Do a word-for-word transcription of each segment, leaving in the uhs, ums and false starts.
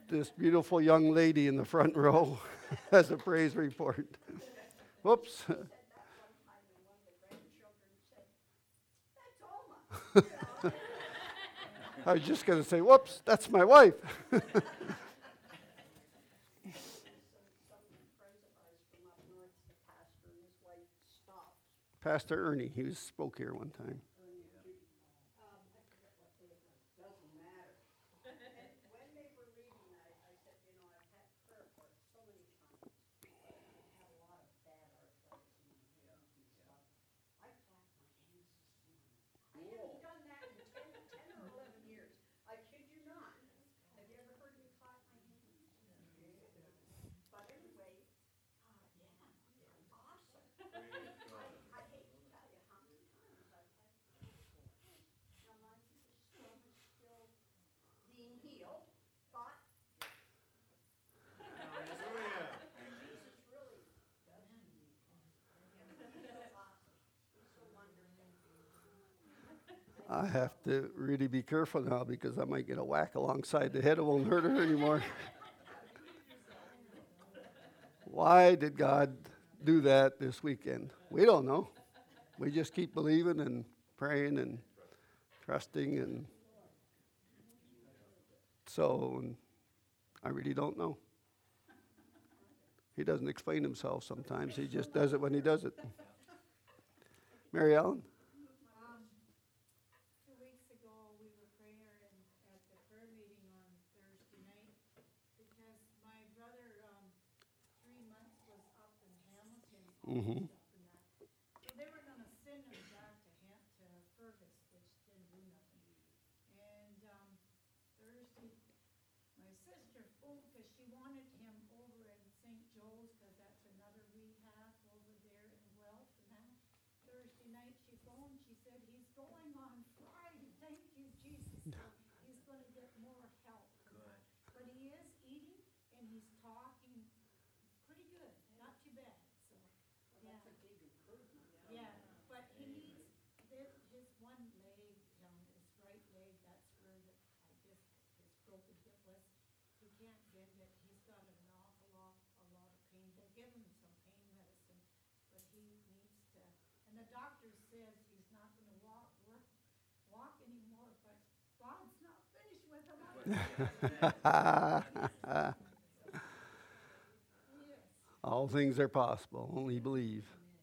this beautiful young lady in the front row has a praise report. Whoops. I was just going to say, whoops, that's my wife. Pastor Ernie, he was, spoke here one time. I have to really be careful now because I might get a whack alongside the head. It won't hurt her anymore. Why did God do that this weekend? We don't know. We just keep believing and praying and trusting. And so I really don't know. He doesn't explain himself sometimes. He just does it when he does it. Mary Ellen? Mm-hmm. So they were going to send him back to, Ham- to Fergus, which didn't do nothing. And um, Thursday, my sister phoned because she wanted him over in Saint Joe's because that's another rehab over there in Guelph. And that Thursday night she phoned, she said, he's going on Friday. Thank you, Jesus. So he's going to get more help. Good. But he is eating and he's talking pretty good, not too bad. Yeah. That's a big improvement. Yeah, but he needs this, his one leg, um, his right leg, that's where the, I guess his broken hip was. He can't bend it. He's got an awful lot, a lot of pain. They give him some pain medicine, but he needs to. And the doctor says he's not going to walk, work, walk anymore. But God's not finished with him. All things are possible, only believe.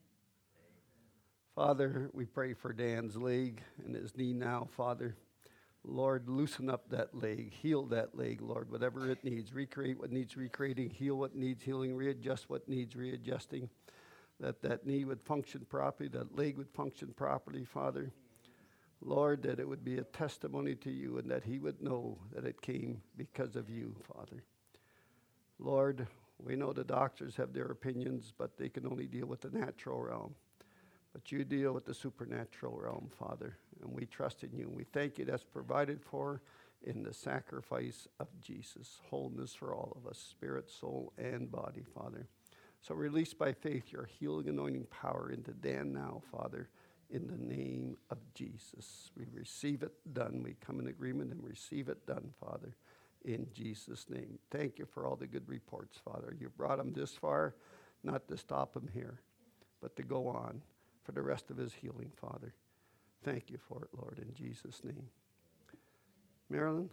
Father, we pray for Dan's leg and his knee now, Father. Lord, loosen up that leg, heal that leg, Lord, whatever it needs. Recreate what needs recreating, heal what needs healing, readjust what needs readjusting. That that knee would function properly, that leg would function properly, Father. Lord, that it would be a testimony to you and that he would know that it came because of you, Father. Lord, we know the doctors have their opinions, but they can only deal with the natural realm. But you deal with the supernatural realm, Father, and we trust in you. And we thank you that's provided for in the sacrifice of Jesus. Wholeness for all of us, spirit, soul, and body, Father. So release by faith your healing, anointing power into Dan now, Father, in the name of Jesus. We receive it done. We come in agreement and receive it done, Father. In Jesus' name. Thank you for all the good reports, Father. You brought him this far, not to stop him here, but to go on for the rest of his healing, Father. Thank you for it, Lord, in Jesus' name. Marilyn?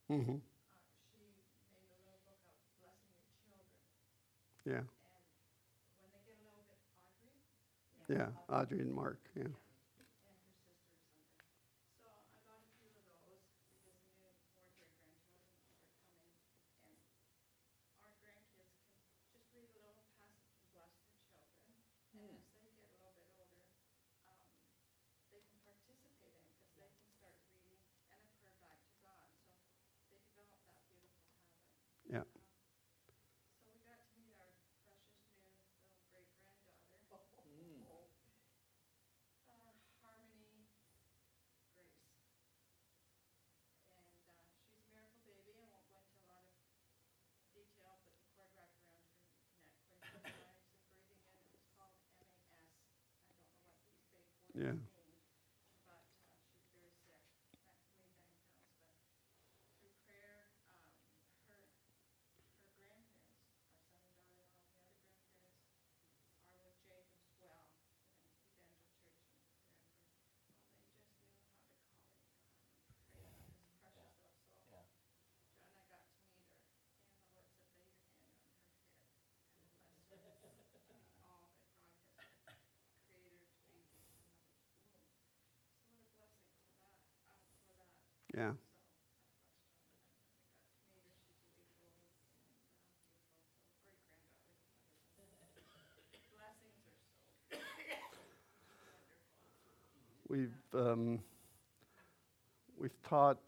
Mm-hmm. uh, she made a little book out, Blessing Your Children. Yeah. And when they get a little bit, Audrey? Yeah. Audrey and Mark. Yeah. Yeah, and her sister or something. So I got a few of those because the new more great-grandchildren are coming. And our grandkids can just read a little passage and bless their children. And as they get a little bit older, um, they can participate in it because they can start reading and a prayer back to God. So they develop that beautiful habit. Yeah. Um, So we got to meet our precious new little great-granddaughter. Uh, Harmony Grace. And uh, she's a miracle baby. I won't go into a lot of detail, but the cord wrapped around her neck when she was legs and breathing in, it was called M A S. I don't know what these big words Yeah. mean, but uh, she's very sick. That weighed nine pounds, but through prayer, um, her her grandparents, our son and daughter-in-law, and the other grandparents are with Jacob's Well in Evangel Church in Renfrew. Well, they just knew how to call in God and pray about this precious little soul. Yeah. John and I got to meet her, and the Lord said, lay your hand on her head and bless her with all that God has created her to be in her mother's womb. So what a blessing to that, uh, for that. Yeah. So I blessed John and I, and we got to meet her. She's a week old and uh, beautiful little great-granddaughter. Blessings are so wonderful. We've um, we've taught.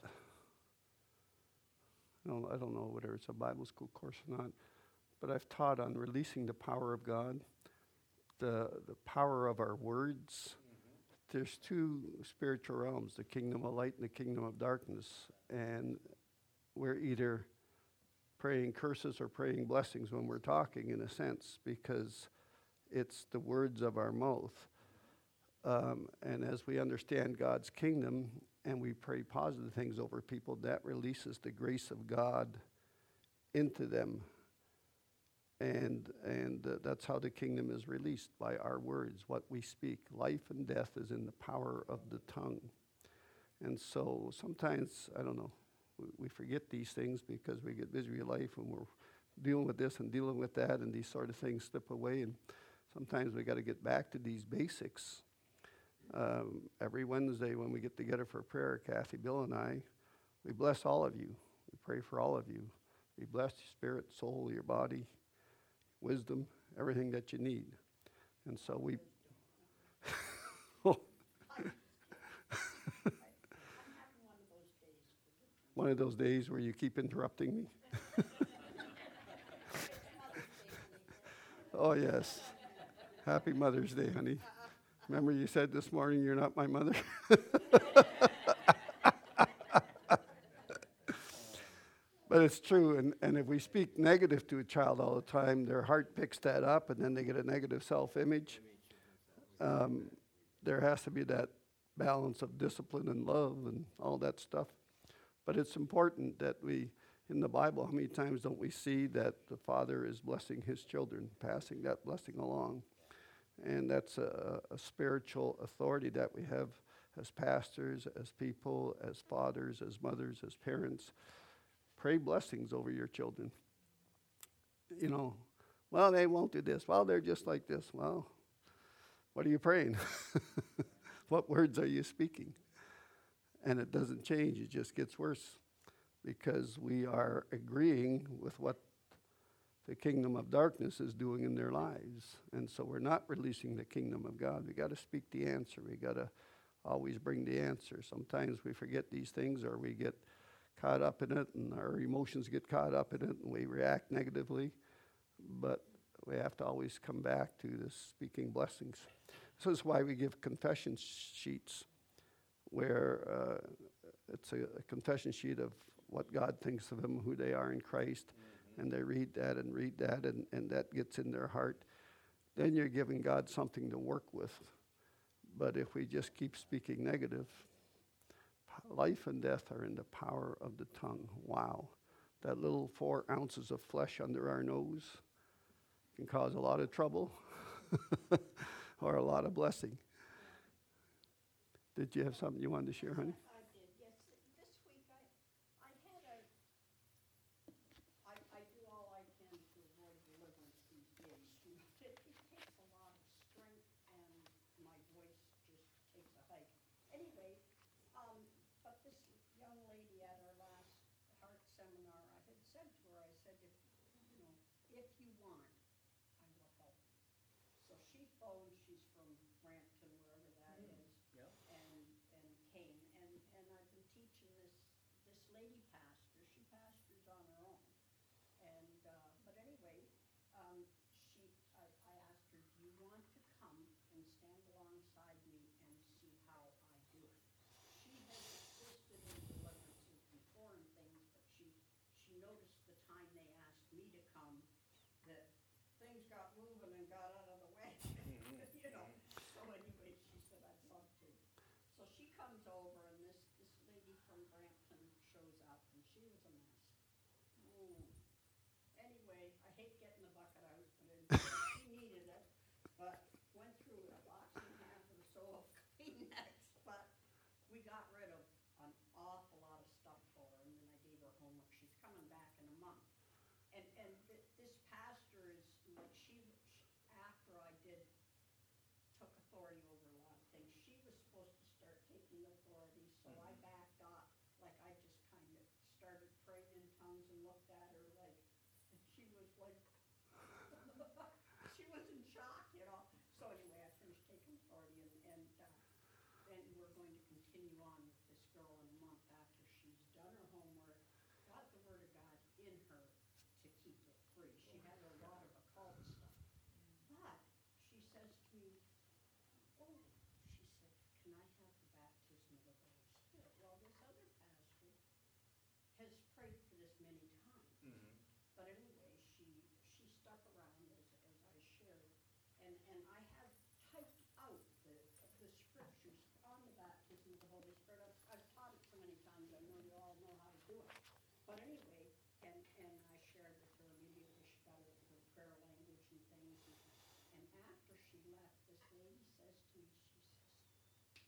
I don't, I don't know whether it's a Bible school course or not, but I've taught on releasing the power of God, the the power of our words. There's two spiritual realms: the kingdom of light and the kingdom of darkness, and we're either praying curses or praying blessings when we're talking, in a sense, because it's the words of our mouth. Um, and as we understand God's kingdom and we pray positive things over people, that releases the grace of God into them. And and uh, that's how the kingdom is released, by our words, what we speak. Life and death is in the power of the tongue. And so sometimes, I don't know, we, we forget these things because we get busy with life and we're dealing with this and dealing with that, and these sort of things slip away. And sometimes we got to get back to these basics. Um, every Wednesday when we get together for prayer, Kathy, Bill, and I, we bless all of you. We pray for all of you. We bless your spirit, soul, your body, wisdom, everything that you need. And so we... One of those days where you keep interrupting me. Oh, yes. Happy Mother's Day, honey. Remember you said this morning you're not my mother? But it's true, and, and if we speak negative to a child all the time, their heart picks that up, and then they get a negative self-image. Um, there has to be that balance of discipline and love and all that stuff. But it's important that we, in the Bible, how many times don't we see that the Father is blessing his children, passing that blessing along? And that's a, a spiritual authority that we have as pastors, as people, as fathers, as mothers, as parents. Pray blessings over your children. You know, well, they won't do this. Well, they're just like this. Well, what are you praying? What words are you speaking? And it doesn't change. It just gets worse because we are agreeing with what the kingdom of darkness is doing in their lives. And so we're not releasing the kingdom of God. We got to speak the answer. We got to always bring the answer. Sometimes we forget these things, or we get caught up in it, and our emotions get caught up in it, and we react negatively. But we have to always come back to this speaking blessings. This is why we give confession sheets, where uh, it's a, a confession sheet of what God thinks of them, who they are in Christ, mm-hmm. and they read that and read that, and, and that gets in their heart. Then you're giving God something to work with. But if we just keep speaking negative, life and death are in the power of the tongue. Wow. That little four ounces of flesh under our nose can cause a lot of trouble or a lot of blessing. Did you have something you wanted to share, honey? I did, yes. This week I, I had a, lady pastor, she pastors on her own. And, uh, but anyway, um, she, I, I asked her, do you want to come and stand alongside me and see how I do it? She has assisted in deliverances before and things, but she, she noticed the time they asked me to come, that things got moving and got out of the way, you know. So anyway, she said, I'd love to. So she comes over, and this, this lady from Brampton shows up, and she was a mess. Mm. Anyway, I hate getting the bucket out, but it, she needed it. But went through a box and a half or so of Kleenex, but we got rid of an awful lot of stuff for her, and then I gave her homework. She's coming back in a month. And, and th- this pastor is, like, she, she, after I did, took authority over a lot of things, she was supposed to start taking authority, so I backed off. Like, I just kind of started praying in tongues and looked at her like, and she was like, she was in shock, you know. So anyway, I finished taking authority, and, and, uh, and we're going to continue on with this girl in a month after she's done her homework, got the word of God in her to keep her free. She had a lot of occult stuff. But she says to me, oh, she said, can I have the baptism of the Holy Spirit? Well, this other pastor has prayed for this many times. Mhm. But anyway, she, she stuck around as, as I shared. And, and I have typed out the, the scriptures on the baptism of the Holy Spirit. I've, I've taught it so many times, I know you all know how to do it. But anyway, and, and I shared with her immediately, she got her, her prayer language and things. And, and after she left, this lady says to me, she says,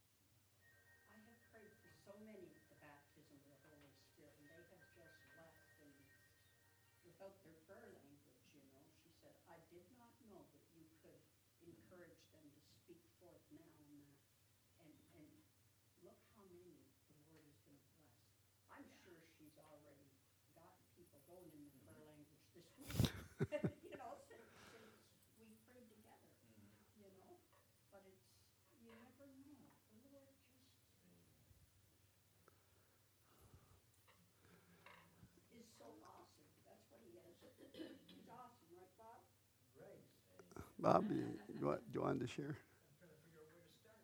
I have prayed for so many the baptism of the Holy Spirit, and they have just left and without their prayer language, you know. She said, I did not know that you could encourage them to speak forth now and that. And, and look how many the Lord is going to bless. I'm sure she's already gotten people going in the prayer language this week, you know, since, since we prayed together, you know. But it's, you never know. The Lord just is so awesome. That's what he is. He's awesome, right, Bob? Right. Bob, you, you want, do you want to share? I'm trying to figure out where to start.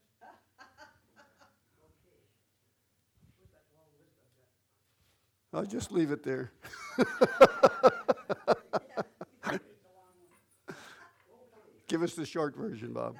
Okay. Where's that long list I've got? I'll just leave it there. Yeah, it's a long one. Okay. Give us the short version, Bob.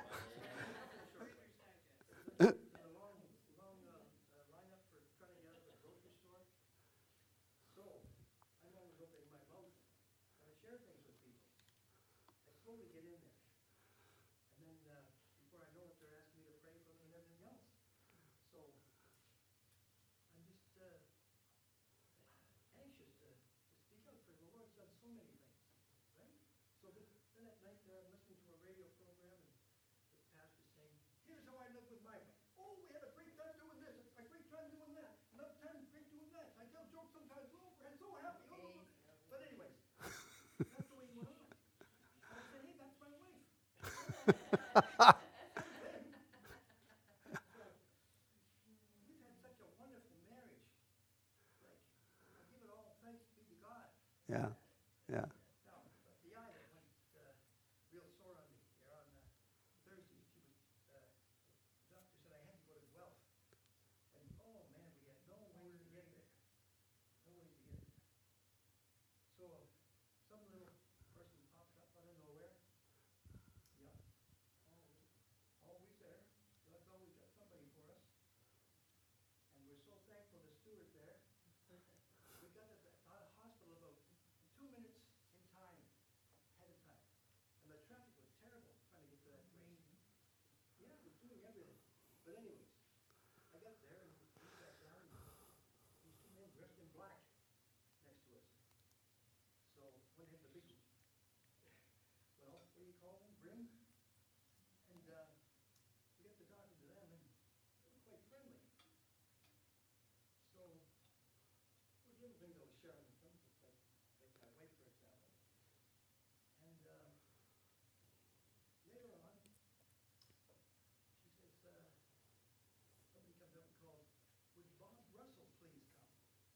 The long, long uh, uh, lineup for trying to get out of the grocery store. So, I'm always opening my mouth when I share things with people. I slowly get in there. And then, uh, before I know it, they're asking me to pray for them and everything else. So, I'm just, uh, anxious to, to speak out for the Lord's done so many things, right? So then, then at night there, I'm listening to a radio program, and this pastor's saying, here's how I live with my wife. Oh, we had a great time doing this, a great time doing that, another time great doing that. I tell jokes sometimes, oh, we're so happy. Oh, oh, oh. But anyways, that's the way he went on. And I said, hey, that's my wife. We've had such a wonderful marriage. Like, I give it all thanks be to God. Yeah, yeah. Now, but the eye that went uh, real sore on me here on uh, Thursday. She was, uh, the doctor said I had to go to Guelph. And oh man, we had no way to get there. No way to get there. So some little person pops up out of nowhere. Yeah. Always, always there. God's always got somebody for us. And we're so thankful the steward there. We got to the uh, hospital about two minutes in time, ahead of time. And the traffic was terrible trying to get to that place. Yeah, it was doing everything. But anyways, I got there and we sat down and these two men dressed in black next to us. So one had the big, well, what do you call them, brim? And uh, we got to talking to them and they were quite friendly. So there was little things I was sharing with them, like, like my wife, for example. And uh, later on, she says, uh, somebody comes up and calls, would Bob Russell please come?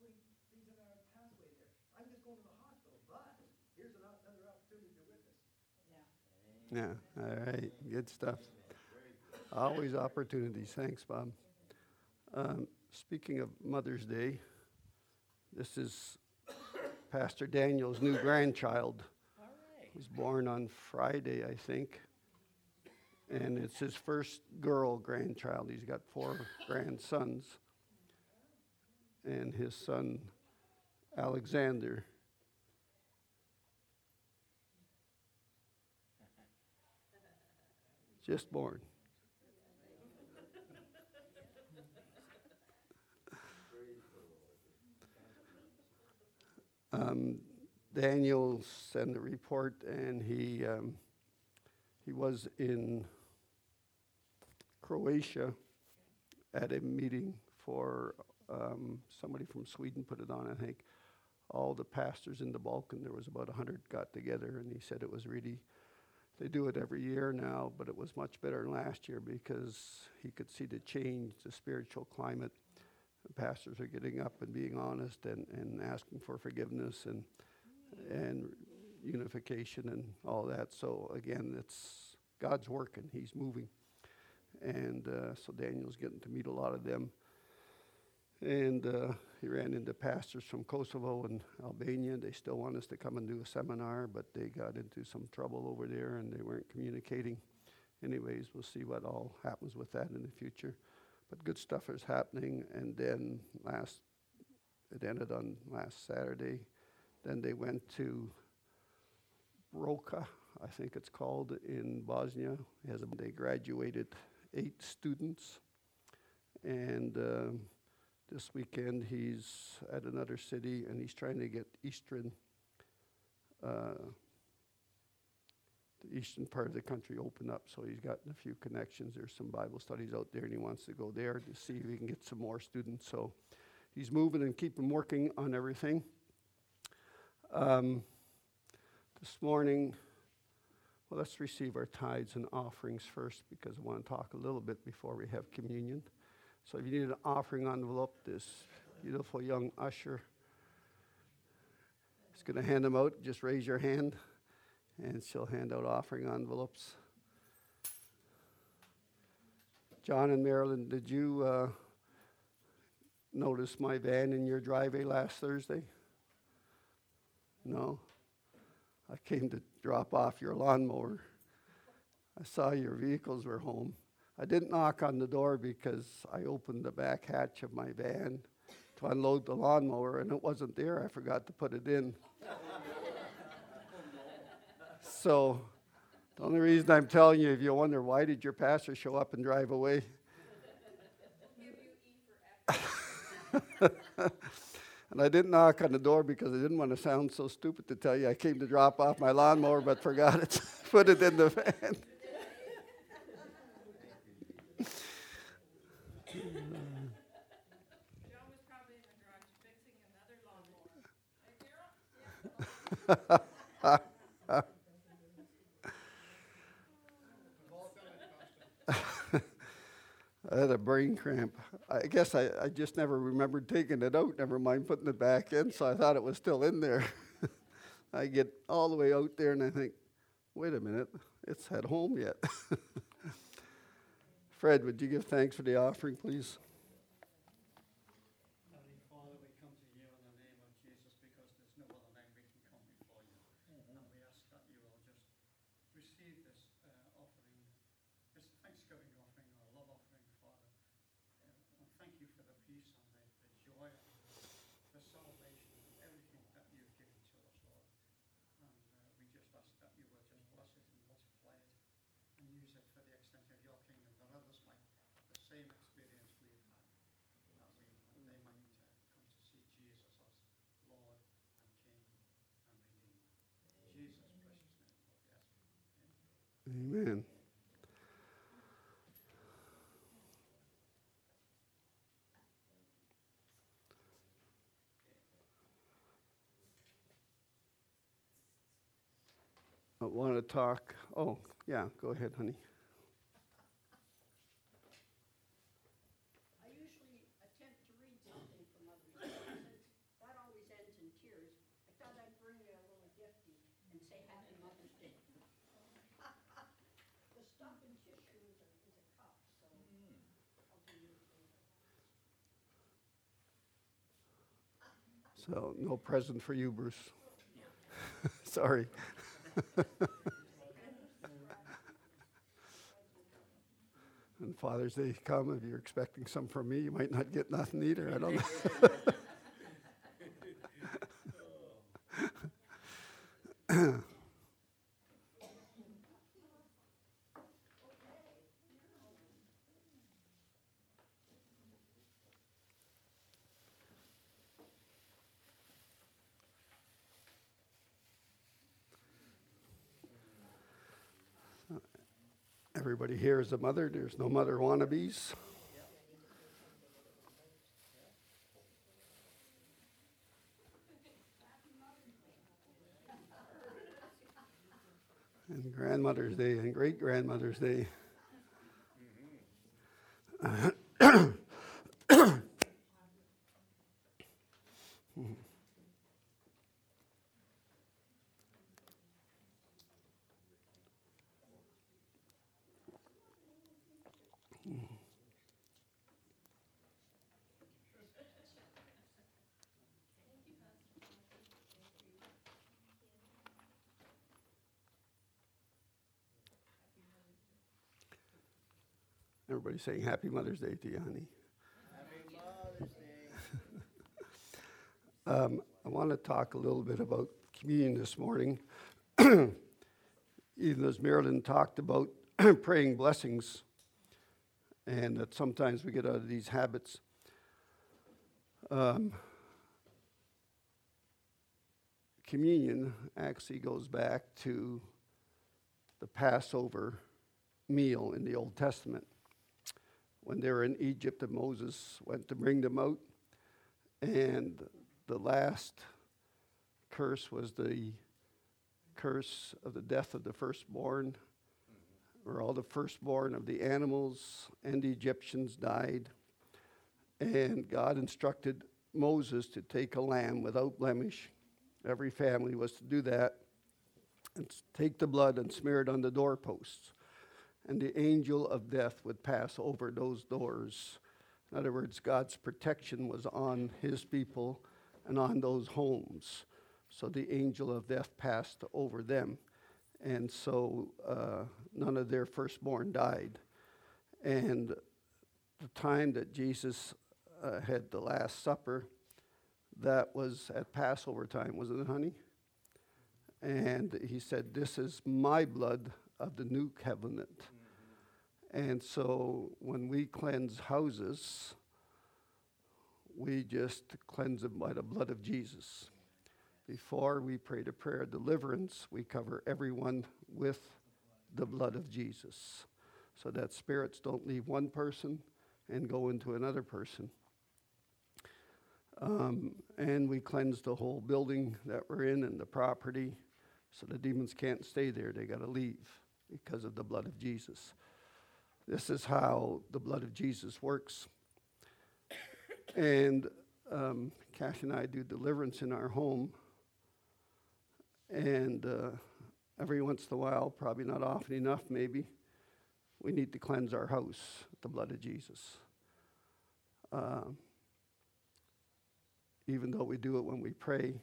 between Lisa and I passed away there. I'm just going to the hospital, but here's an, op- another opportunity to witness. Yeah, all right, good stuff. Always opportunities. Thanks, Bob. Um, Speaking of Mother's Day, this is Pastor Daniel's new grandchild. All right. Was born on Friday, I think. And it's his first girl grandchild. He's got four grandsons. And his son, Alexander, just born. Um, Daniel sent a report, and he um, he was in Croatia at a meeting for um, somebody from Sweden put it on. I think all the pastors in the Balkan, there was about a hundred, got together, and he said it was really. They do it every year now, but it was much better than last year because he could see the change, the spiritual climate. The pastors are getting up and being honest and, and asking for forgiveness and and unification and all that. So again, it's God's working. He's moving. And uh, so Daniel's getting to meet a lot of them. And uh, he ran into pastors from Kosovo and Albania. They still want us to come and do a seminar, but they got into some trouble over there and they weren't communicating. Anyways, we'll see what all happens with that in the future. But good stuff is happening. And then last, it ended on last Saturday. Then they went to Roka, I think it's called, in Bosnia. Has a, they graduated eight students. And um, this weekend he's at another city and he's trying to get Eastern, uh, the eastern part of the country open up. So he's gotten a few connections. There's some Bible studies out there and he wants to go there to see if he can get some more students. So he's moving and keeping working on everything. Um, this morning, well, let's receive our tithes and offerings first because I want to talk a little bit before we have communion. So if you need an offering envelope, this beautiful young usher is going to hand them out. Just raise your hand, and she'll hand out offering envelopes. John and Marilyn, did you uh, notice my van in your driveway last Thursday? No? I came to drop off your lawnmower. I saw your vehicles were home. I didn't knock on the door because I opened the back hatch of my van to unload the lawnmower, and it wasn't there. I forgot to put it in. So the only reason I'm telling you, if you wonder why did your pastor show up and drive away? And I didn't knock on the door because I didn't want to sound so stupid to tell you I came to drop off my lawnmower but forgot it, put it in the van. Joe was probably in the garage fixing another lawnmower. Hey, Carol? I had a brain cramp. I guess I, I just never remembered taking it out, never mind putting it back in, so I thought it was still in there. I get all the way out there and I think, wait a minute, it's at home yet. Fred, would you give thanks for the offering, please? Heavenly Father, we come to you in the name of Jesus because there's no other name we can come before you. Mm-hmm. And we ask that you will just receive this uh, offering, this Thanksgiving offering or love offering, Father. Uh, and thank you for the peace and the, the joy and the salvation and everything that you've given to us, Lord. And uh, we just ask that you will just bless it and multiply it and use it for the extent of your kingdom, that others might have the same experience we've had. That we, they might uh, come to see Jesus as Lord and King and Redeemer. In Jesus' precious name, Lord, we ask you. Amen. Amen. I want to talk. Oh, yeah, go ahead, honey. I usually attempt to read something from Mother's Day since So no present for you, Bruce. Sorry. And Father's Day come, if you're expecting some from me, you might not get nothing either. I don't know. Everybody here is a mother. There's no mother wannabes. And Grandmother's Day and Great Grandmother's Day. Everybody saying Happy Mother's Day to you, honey. Happy Mother's Day. Um, I want to talk a little bit about communion this morning. Even as Marilyn talked about praying blessings, and that sometimes we get out of these habits. Um, communion actually goes back to the Passover meal in the Old Testament. When they were in Egypt and Moses went to bring them out, and the last curse was the curse of the death of the firstborn, where all the firstborn of the animals and the Egyptians died. And God instructed Moses to take a lamb without blemish. Every family was to do that, and take the blood and smear it on the doorposts. And the angel of death would pass over those doors. In other words, God's protection was on his people and on those homes. So the angel of death passed over them. And so uh, none of their firstborn died. And the time that Jesus uh, had the Last Supper, that was at Passover time, wasn't it, honey? And he said, "This is my blood of the new covenant." Mm-hmm. And so when we cleanse houses, we just cleanse them by the blood of Jesus. Before we pray the prayer of deliverance, we cover everyone with the blood of Jesus, so that spirits don't leave one person and go into another person. Um, and we cleanse the whole building that we're in and the property, so the demons can't stay there. They got to leave because of the blood of Jesus. This is how the blood of Jesus works. And um, Cash and I do deliverance in our home. And uh, every once in a while, probably not often enough maybe, we need to cleanse our house with the blood of Jesus. Uh, even though we do it when we pray.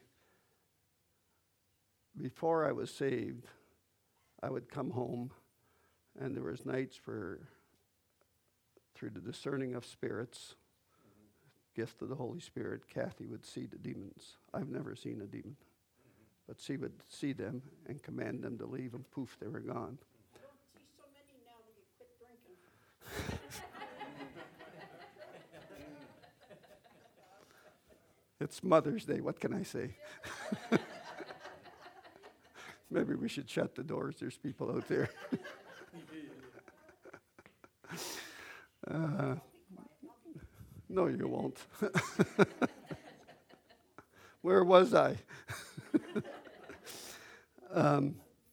Before I was saved, I would come home, and there was nights where, through the discerning of spirits, mm-hmm. gift of the Holy Spirit, Kathy would see the demons. I've never seen a demon. But she would see them and command them to leave, and poof, they were gone. I don't see so many now that you quit drinking. It's Mother's Day, what can I say? Maybe we should shut the doors, there's people out there. uh, no, you won't. Where was I? um,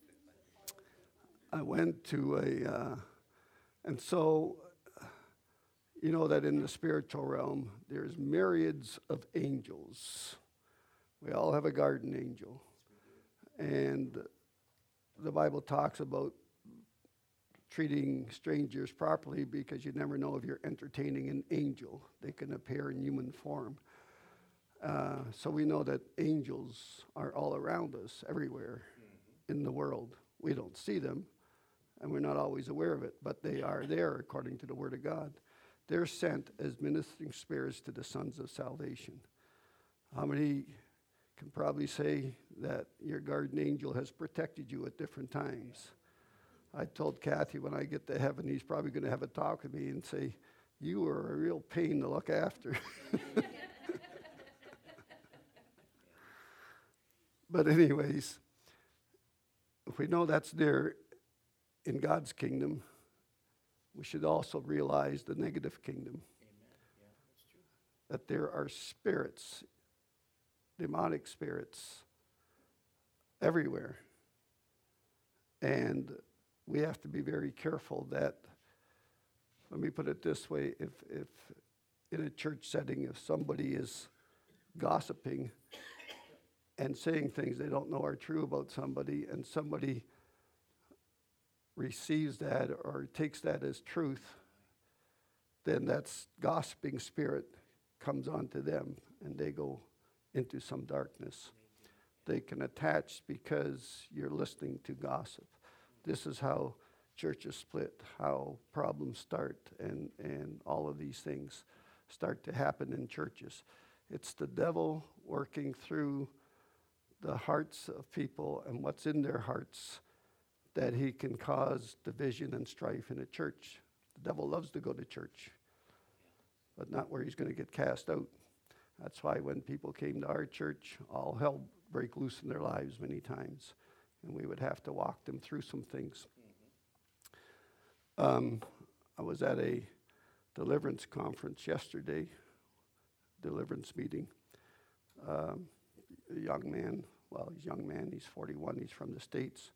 I went to a, uh, and so, you know that in the spiritual realm, there's myriads of angels. We all have a guardian angel. And the Bible talks about treating strangers properly, because you never know if you're entertaining an angel. They can appear in human form. Uh, so we know that angels are all around us, everywhere in the world. We don't see them, and we're not always aware of it, but they are there according to the Word of God. They're sent as ministering spirits to the sons of salvation. How many can probably say that your guardian angel has protected you at different times? I told Kathy when I get to heaven, he's probably going to have a talk with me and say, you were a real pain to look after. But anyways, if we know that's there in God's kingdom, we should also realize the negative kingdom. Amen. Yeah, that's true. That there are spirits, demonic spirits, everywhere. And we have to be very careful that, let me put it this way, if, if in a church setting, if somebody is gossiping and saying things they don't know are true about somebody, and somebody receives that or takes that as truth, then that's gossiping spirit comes onto them and they go into some darkness. They can attach because you're listening to gossip. This is how churches split, how problems start, and, and all of these things start to happen in churches. It's the devil working through the hearts of people and what's in their hearts that he can cause division and strife in a church. The devil loves to go to church, but not where he's going to get cast out. That's why when people came to our church, all hell break loose in their lives many times, and we would have to walk them through some things. Um, I was at a deliverance conference yesterday, deliverance meeting. Um, a young man, well, he's a young man, he's forty-one, he's from the States.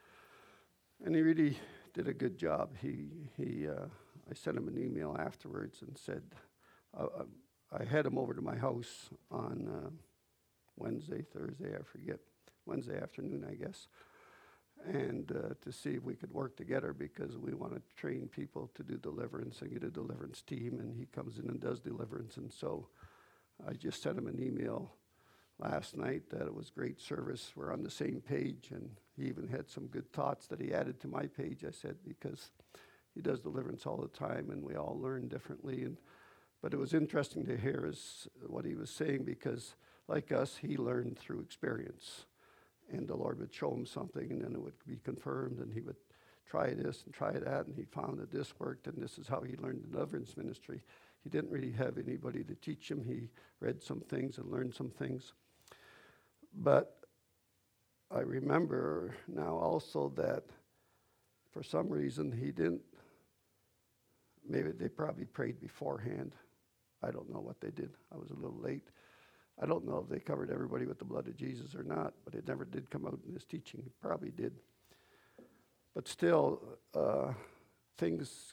And he really did a good job. He, he, uh, I sent him an email afterwards and said, uh, I had him over to my house on uh, Wednesday, Thursday, I forget, Wednesday afternoon, I guess, and uh, to see if we could work together because we want to train people to do deliverance and get a deliverance team, and he comes in and does deliverance. And so I just sent him an email last night that it was great service. We're on the same page, and he even had some good thoughts that he added to my page, I said, because he does deliverance all the time, and we all learn differently. And but it was interesting to hear his, what he was saying, because like us, he learned through experience. And the Lord would show him something, and then it would be confirmed, and he would try this and try that, and he found that this worked, and this is how he learned the deliverance ministry. He didn't really have anybody to teach him. He read some things and learned some things. But I remember now also that for some reason he didn't, maybe they probably prayed beforehand. I don't know what they did. I was a little late. I don't know if they covered everybody with the blood of Jesus or not, but it never did come out in his teaching. It probably did. But still, uh, things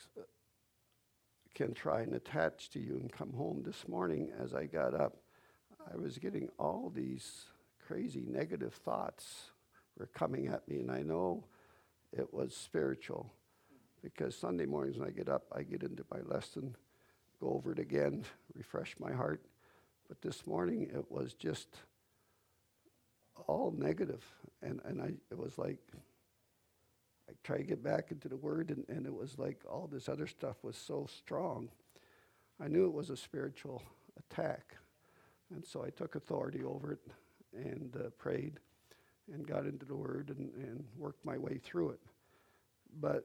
can try and attach to you and come home. This morning as I got up, I was getting all these crazy negative thoughts were coming at me, and I know it was spiritual because Sunday mornings when I get up, I get into my lesson, go over it again, refresh my heart. But this morning it was just all negative, and, and I it was like I tried to get back into the Word, and, and it was like all this other stuff was so strong. I knew it was a spiritual attack, and so I took authority over it and uh, prayed and got into the Word and, and worked my way through it. But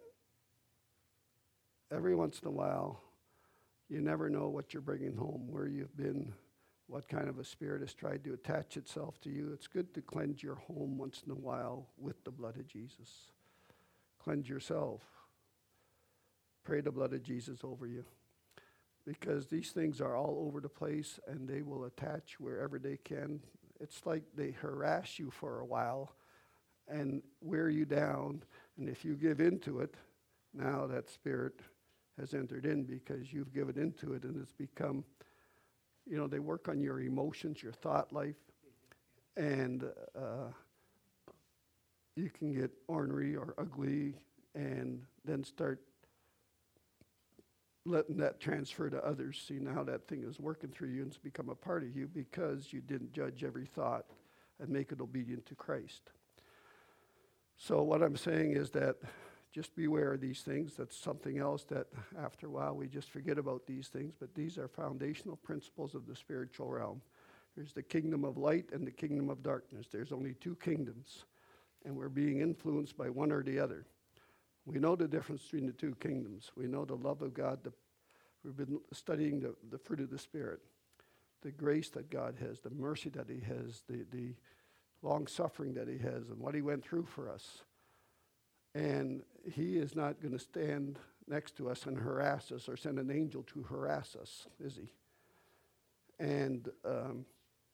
every once in a while, you never know what you're bringing home, where you've been, what kind of a spirit has tried to attach itself to you. It's good to cleanse your home once in a while with the blood of Jesus. Cleanse yourself. Pray the blood of Jesus over you. Because these things are all over the place, and they will attach wherever they can. It's like they harass you for a while and wear you down. And if you give into it, now that spirit has entered in because you've given into it, and it's become, you know, they work on your emotions, your thought life, and uh, you can get ornery or ugly and then start letting that transfer to others. See, now that thing is working through you and it's become a part of you because you didn't judge every thought and make it obedient to Christ. So what I'm saying is that just beware of these things. That's something else that after a while we just forget about these things, but these are foundational principles of the spiritual realm. There's the kingdom of light and the kingdom of darkness. There's only two kingdoms, and we're being influenced by one or the other. We know the difference between the two kingdoms. We know the love of God. The, we've been studying the, the fruit of the Spirit, the grace that God has, the mercy that he has, the, the long-suffering that he has, and what he went through for us. And he is not going to stand next to us and harass us or send an angel to harass us, is he? And um,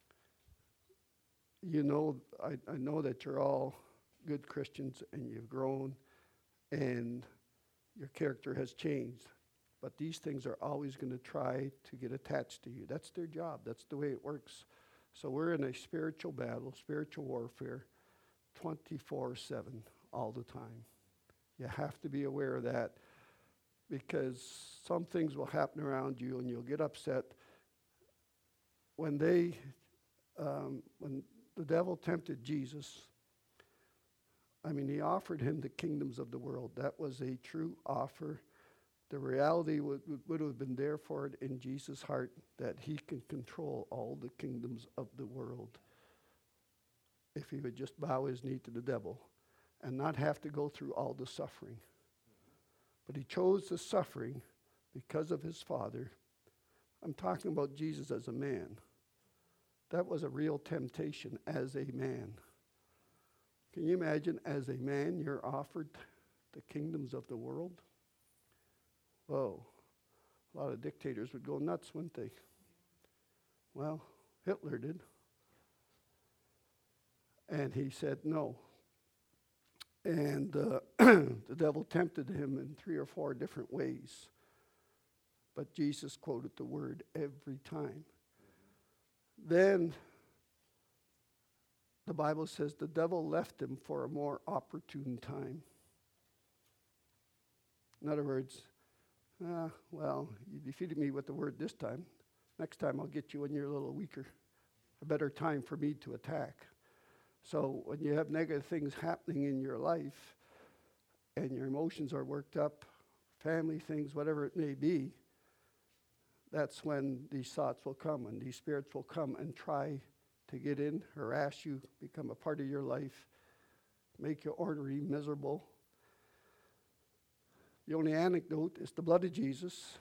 you know, I, I know that you're all good Christians and you've grown and your character has changed. But these things are always going to try to get attached to you. That's their job. That's the way it works. So we're in a spiritual battle, spiritual warfare, twenty-four seven, all the time. You have to be aware of that because some things will happen around you and you'll get upset. When they, um, when the devil tempted Jesus, I mean, he offered him the kingdoms of the world. That was a true offer. The reality would, would have been there for it in Jesus' heart that he can control all the kingdoms of the world if he would just bow his knee to the devil and not have to go through all the suffering. But he chose the suffering because of his Father. I'm talking about Jesus as a man. That was a real temptation as a man. Can you imagine, as a man, you're offered the kingdoms of the world? Whoa. A lot of dictators would go nuts, wouldn't they? Well, Hitler did. And he said no. And uh, the devil tempted him in three or four different ways. But Jesus quoted the word every time. Then the Bible says the devil left him for a more opportune time. In other words, ah, well, you defeated me with the word this time. Next time I'll get you when you're a little weaker. A better time for me to attack. So when you have negative things happening in your life and your emotions are worked up, family things, whatever it may be, that's when these thoughts will come and these spirits will come and try to get in, harass you, become a part of your life, make you ornery, miserable. The only antidote is the blood of Jesus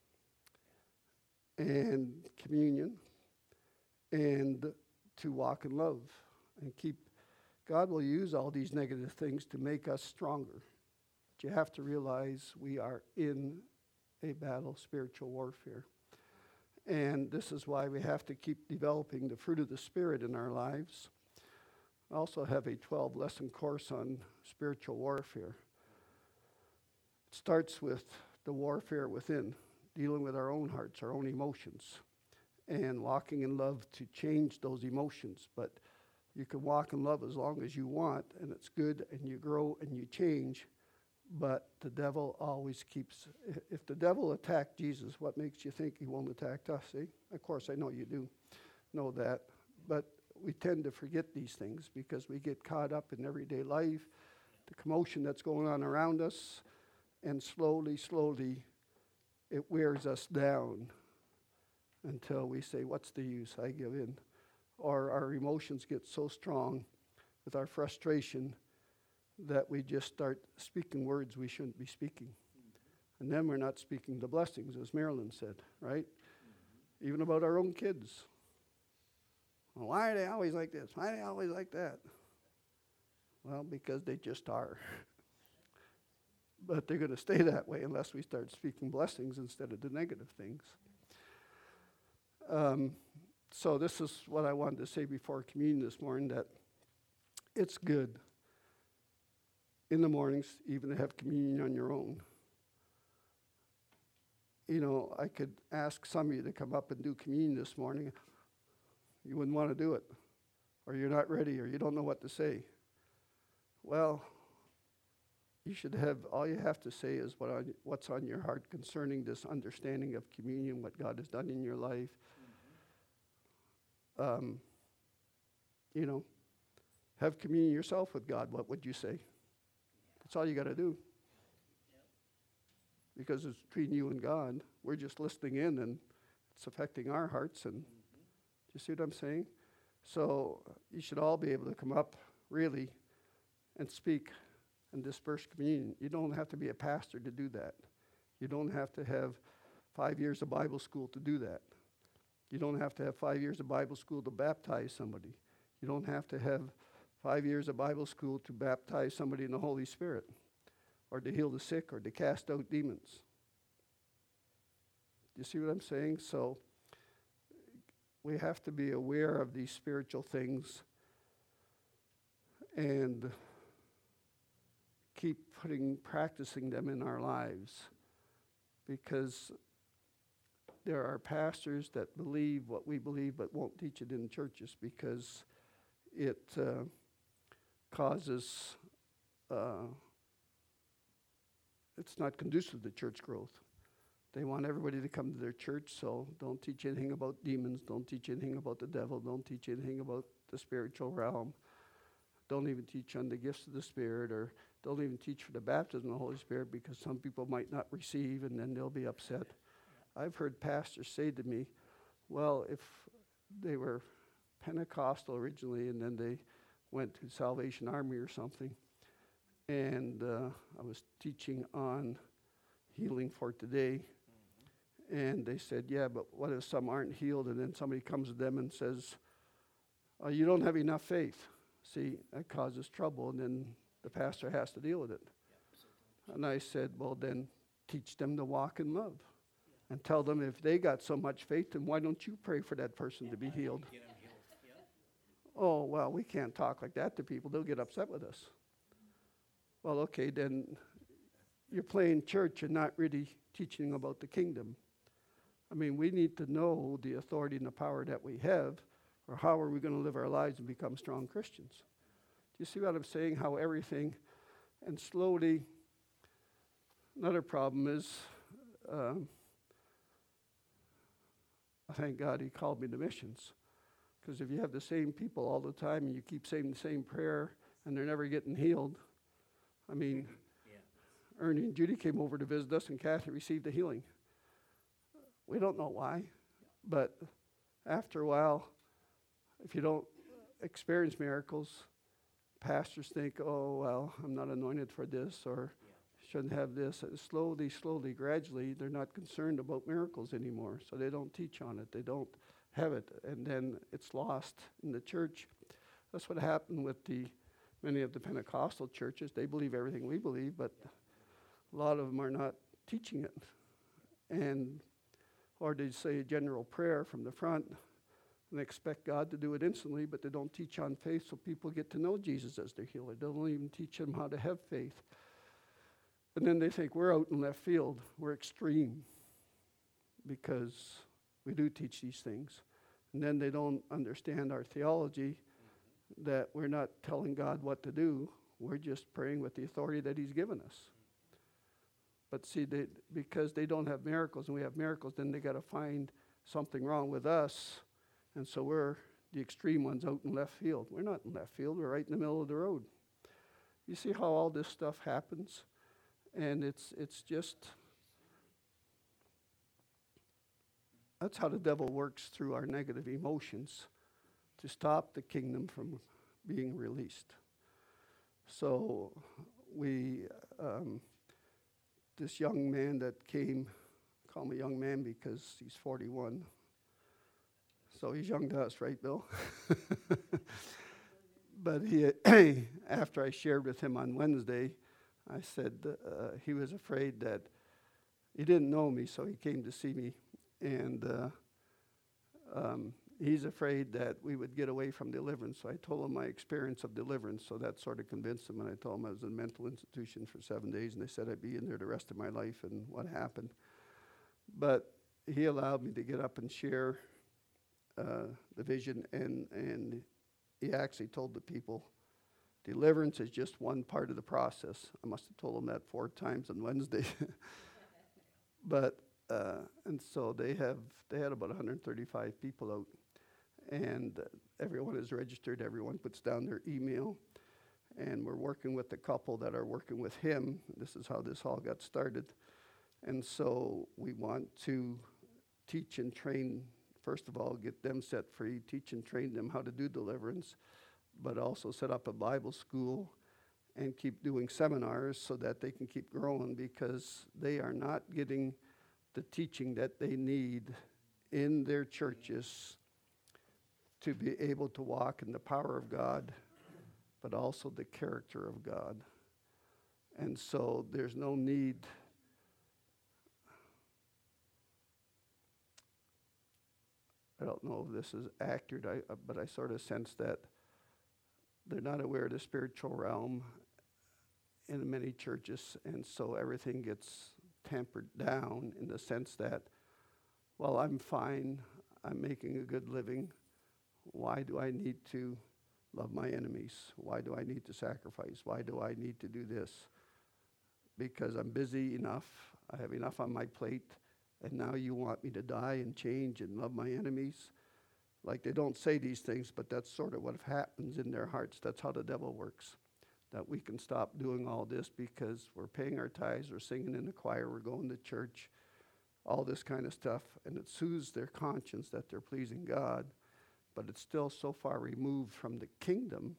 and communion and to walk in love and keep. God will use all these negative things to make us stronger. But you have to realize we are in a battle, spiritual warfare. And this is why we have to keep developing the fruit of the Spirit in our lives. I also have a twelve-lesson course on spiritual warfare. It starts with the warfare within, dealing with our own hearts, our own emotions, and walking in love to change those emotions. But you can walk in love as long as you want, and it's good, and you grow and you change. But the devil always keeps, if the devil attacked Jesus, what makes you think he won't attack us, eh? Of course, I know you do know that. But we tend to forget these things because we get caught up in everyday life, the commotion that's going on around us, and slowly, slowly, it wears us down until we say, what's the use? I give in. Or our emotions get so strong with our frustration that we just start speaking words we shouldn't be speaking. And then we're not speaking the blessings, as Marilyn said, right? Even about our own kids. Well, why are they always like this? Why are they always like that? Well, because they just are. But they're going to stay that way unless we start speaking blessings instead of the negative things. Um, so this is what I wanted to say before communion this morning, that it's good in the mornings even to have communion on your own. You know, I could ask some of you to come up and do communion this morning. You wouldn't want to do it, or you're not ready, or you don't know what to say. Well, you should have, all you have to say is what on, what's on your heart concerning this understanding of communion, what God has done in your life. Um, you know, have communion yourself with God. What would you say? That's all you got to do. Because it's between you and God. We're just listening in, and it's affecting our hearts. And do you see what I'm saying? So you should all be able to come up, really, and speak and disperse communion. You don't have to be a pastor to do that. You don't have to have five years of Bible school to do that. You don't have to have five years of Bible school to baptize somebody. You don't have to have five years of Bible school to baptize somebody in the Holy Spirit, or to heal the sick, or to cast out demons. You see what I'm saying? So we have to be aware of these spiritual things and keep putting, practicing them in our lives, because there are pastors that believe what we believe but won't teach it in churches because it uh, causes, uh, it's not conducive to church growth. They want everybody to come to their church, so don't teach anything about demons, don't teach anything about the devil, don't teach anything about the spiritual realm. Don't even teach on the gifts of the Spirit, or don't even teach for the baptism of the Holy Spirit, because some people might not receive and then they'll be upset. I've heard pastors say to me, well, if they were Pentecostal originally and then they went to Salvation Army or something, and uh, I was teaching on healing for today, and they said, yeah, but what if some aren't healed, and then somebody comes to them and says, oh, you don't have enough faith. See, that causes trouble, and then the pastor has to deal with it. And I said, well, then teach them to walk in love. And tell them if they got so much faith, then why don't you pray for that person to be healed? Oh, well, we can't talk like that to people. They'll get upset with us. Well, okay, then you're playing church and not really teaching about the kingdom. I mean, we need to know the authority and the power that we have, or how are we going to live our lives and become strong Christians? Do you see what I'm saying? How everything, and slowly, another problem is, um, thank God he called me to missions. Because if you have the same people all the time and you keep saying the same prayer and they're never getting healed, I mean, yeah. Ernie and Judy came over to visit us and Kathy received a healing. We don't know why, but after a while, if you don't experience miracles, pastors think, oh, well, I'm not anointed for this, or yeah. shouldn't have this. And slowly, slowly, gradually, they're not concerned about miracles anymore, so they don't teach on it. They don't have it, and then it's lost in the church. That's what happened with the many of the Pentecostal churches. They believe everything we believe, but a lot of them are not teaching it. And or they say a general prayer from the front and expect God to do it instantly, but they don't teach on faith so people get to know Jesus as their healer. They don't even teach them how to have faith. And then they think we're out in left field. We're extreme because we do teach these things. And then they don't understand our theology, that we're not telling God what to do. We're just praying with the authority that he's given us. But see, they, because they don't have miracles and we have miracles, then they got to find something wrong with us. And so we're the extreme ones out in left field. We're not in left field. We're right in the middle of the road. You see how all this stuff happens? And it's it's just, that's how the devil works through our negative emotions to stop the kingdom from being released. So we, um, this young man that came, call him a young man because he's forty-one. So he's young to us, right, Bill? But he, after I shared with him on Wednesday, I said uh, he was afraid that he didn't know me, so he came to see me. And uh, um, he's afraid that we would get away from deliverance. So I told him my experience of deliverance, so that sort of convinced him. And I told him I was in a mental institution for seven days, and they said I'd be in there the rest of my life and what happened. But he allowed me to get up and share uh, the vision, and, and he actually told the people Deliverance is just one part of the process. I must have told them that four times on Wednesday. But, uh, and so they have, they had about one hundred thirty-five people out. And uh, everyone is registered. Everyone puts down their email. And we're working with the couple that are working with him. This is how this all got started. And so we want to teach and train, first of all, get them set free, teach and train them how to do deliverance, but also set up a Bible school and keep doing seminars so that they can keep growing, because they are not getting the teaching that they need in their churches to be able to walk in the power of God, but also the character of God. And so there's no need I don't know if this is accurate, I, uh, but I sort of sense that they're not aware of the spiritual realm in many churches, and so everything gets tempered down in the sense that, well, I'm fine, I'm making a good living, why do I need to love my enemies? Why do I need to sacrifice? Why do I need to do this? Because I'm busy enough, I have enough on my plate, and now you want me to die and change and love my enemies? Like, they don't say these things, but that's sort of what happens in their hearts. That's how the devil works. That we can stop doing all this because we're paying our tithes, we're singing in the choir, we're going to church, all this kind of stuff, and it soothes their conscience that they're pleasing God, but it's still so far removed from the kingdom.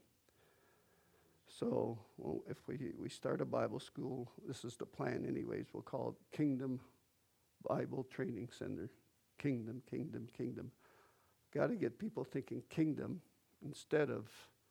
So well, if we, we start a Bible school, this is the plan anyways, we'll call it Kingdom Bible Training Center. Kingdom, kingdom, kingdom. Got to get people thinking kingdom instead of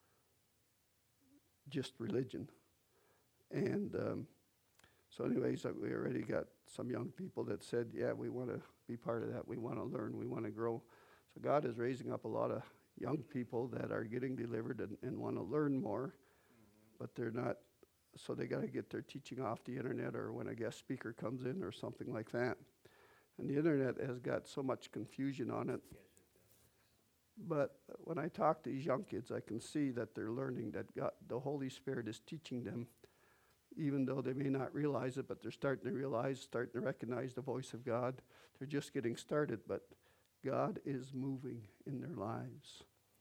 just religion. And um, so anyways, uh, we already got some young people that said, yeah, we want to be part of that. We want to learn. We want to grow. So God is raising up a lot of young people that are getting delivered and, and want to learn more, but they're not. So they got to get their teaching off the internet, or when a guest speaker comes in or something like that. And the internet has got so much confusion on it. But when I talk to these young kids, I can see that they're learning, that God, the Holy Spirit is teaching them, even though they may not realize it, but they're starting to realize, starting to recognize the voice of God. They're just getting started, but God is moving in their lives.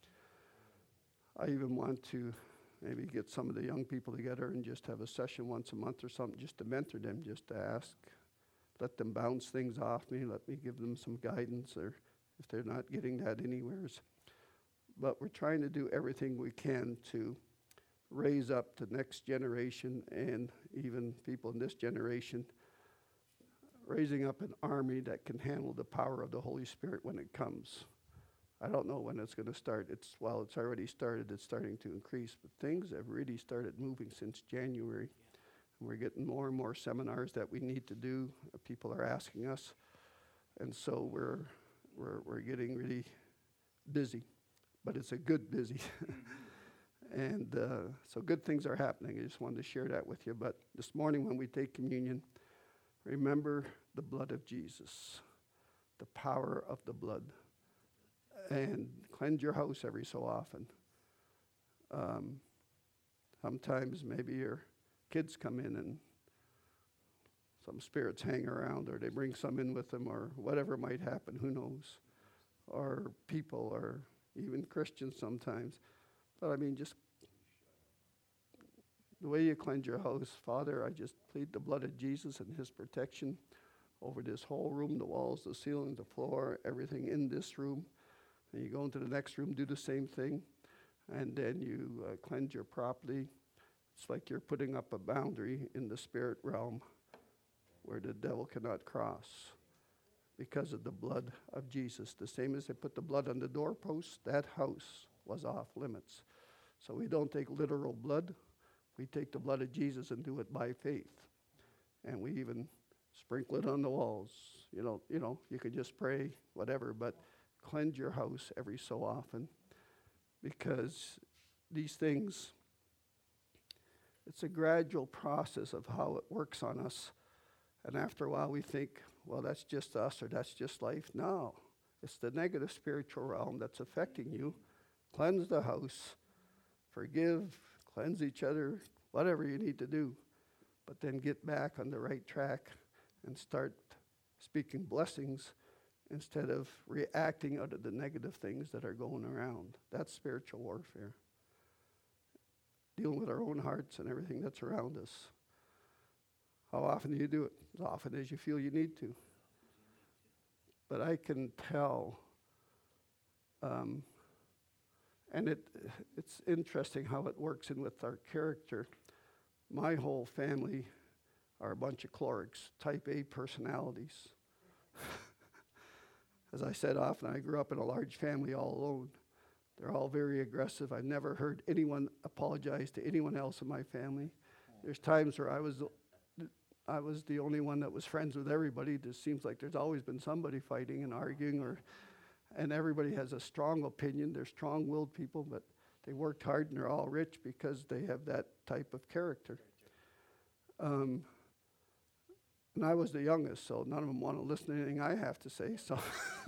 I even want to maybe get some of the young people together and just have a session once a month or something, just to mentor them, just to ask, let them bounce things off me, let me give them some guidance, or if they're not getting that anywheres. But we're trying to do everything we can to raise up the next generation, and even people in this generation, raising up an army that can handle the power of the Holy Spirit when it comes. I don't know when it's going to start. It's well, it's already started. It's starting to increase, but things have really started moving since January. And we're getting more and more seminars that we need to do. Uh, people are asking us, and so we're we're we're getting really busy, but it's a good busy. And uh, so good things are happening. I just wanted to share that with you. But this morning when we take communion, remember the blood of Jesus, the power of the blood. And cleanse your house every so often. Um, sometimes maybe your kids come in and some spirits hang around, or they bring some in with them, or whatever might happen, who knows. Or people, or even Christians sometimes. But I mean, just the way you cleanse your house, Father, I just plead the blood of Jesus and his protection over this whole room, the walls, the ceiling, the floor, everything in this room. And you go into the next room, do the same thing, and then you uh, cleanse your property. It's like you're putting up a boundary in the spirit realm where the devil cannot cross because of the blood of Jesus. The same as they put the blood on the doorpost, that house was off limits. So we don't take literal blood. We take the blood of Jesus and do it by faith. And we even sprinkle it on the walls. You know, you know, you could just pray, whatever, but cleanse your house every so often, because these things, it's a gradual process of how it works on us. And after a while we think, well, that's just us, or that's just life. No, it's the negative spiritual realm that's affecting you. Cleanse the house, forgive, cleanse each other, whatever you need to do. But then get back on the right track and start speaking blessings instead of reacting out of the negative things that are going around. That's spiritual warfare. Dealing with our own hearts and everything that's around us. How often do you do it? As often as you feel you need to. But I can tell, um, and it it's interesting how it works in with our character. My whole family are a bunch of chlorics, type A personalities. As I said often, I grew up in a large family all alone. They're all very aggressive. I've never heard anyone apologize to anyone else in my family. There's times where I was I was the only one that was friends with everybody. It just seems like there's always been somebody fighting and arguing, or, and everybody has a strong opinion. They're strong-willed people, but they worked hard and they're all rich because they have that type of character. Um, and I was the youngest, so none of them want to listen to anything I have to say. So,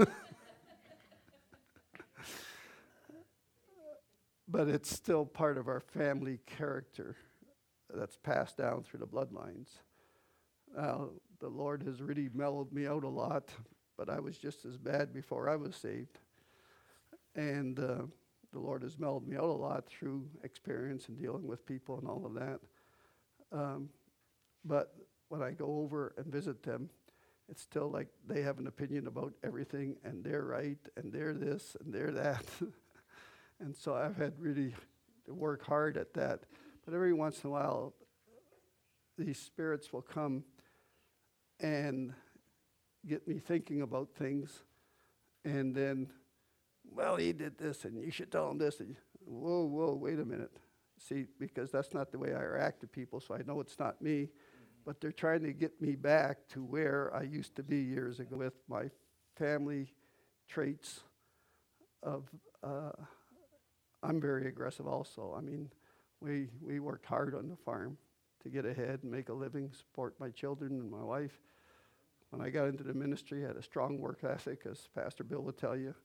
but it's still part of our family character that's passed down through the bloodlines. Uh, the Lord has really mellowed me out a lot, but I was just as bad before I was saved. And uh, the Lord has mellowed me out a lot through experience and dealing with people and all of that. Um, but when I go over and visit them, it's still like they have an opinion about everything, and they're right, and they're this, and they're that. And so I've had really to work hard at that. But every once in a while, these spirits will come and get me thinking about things, and then, well, he did this, and you should tell him this. And, whoa, whoa, wait a minute. See, because that's not the way I react to people, so I know it's not me. Mm-hmm. But they're trying to get me back to where I used to be years ago with my family traits of, uh, I'm very aggressive also. I mean, we we worked hard on the farm to get ahead and make a living, support my children and my wife. When I got into the ministry, I had a strong work ethic, as Pastor Bill would tell you.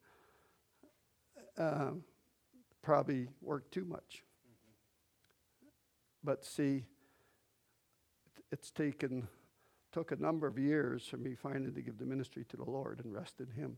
Um, probably worked too much. Mm-hmm. But see, it's taken, took a number of years for me finally to give the ministry to the Lord and rest in Him.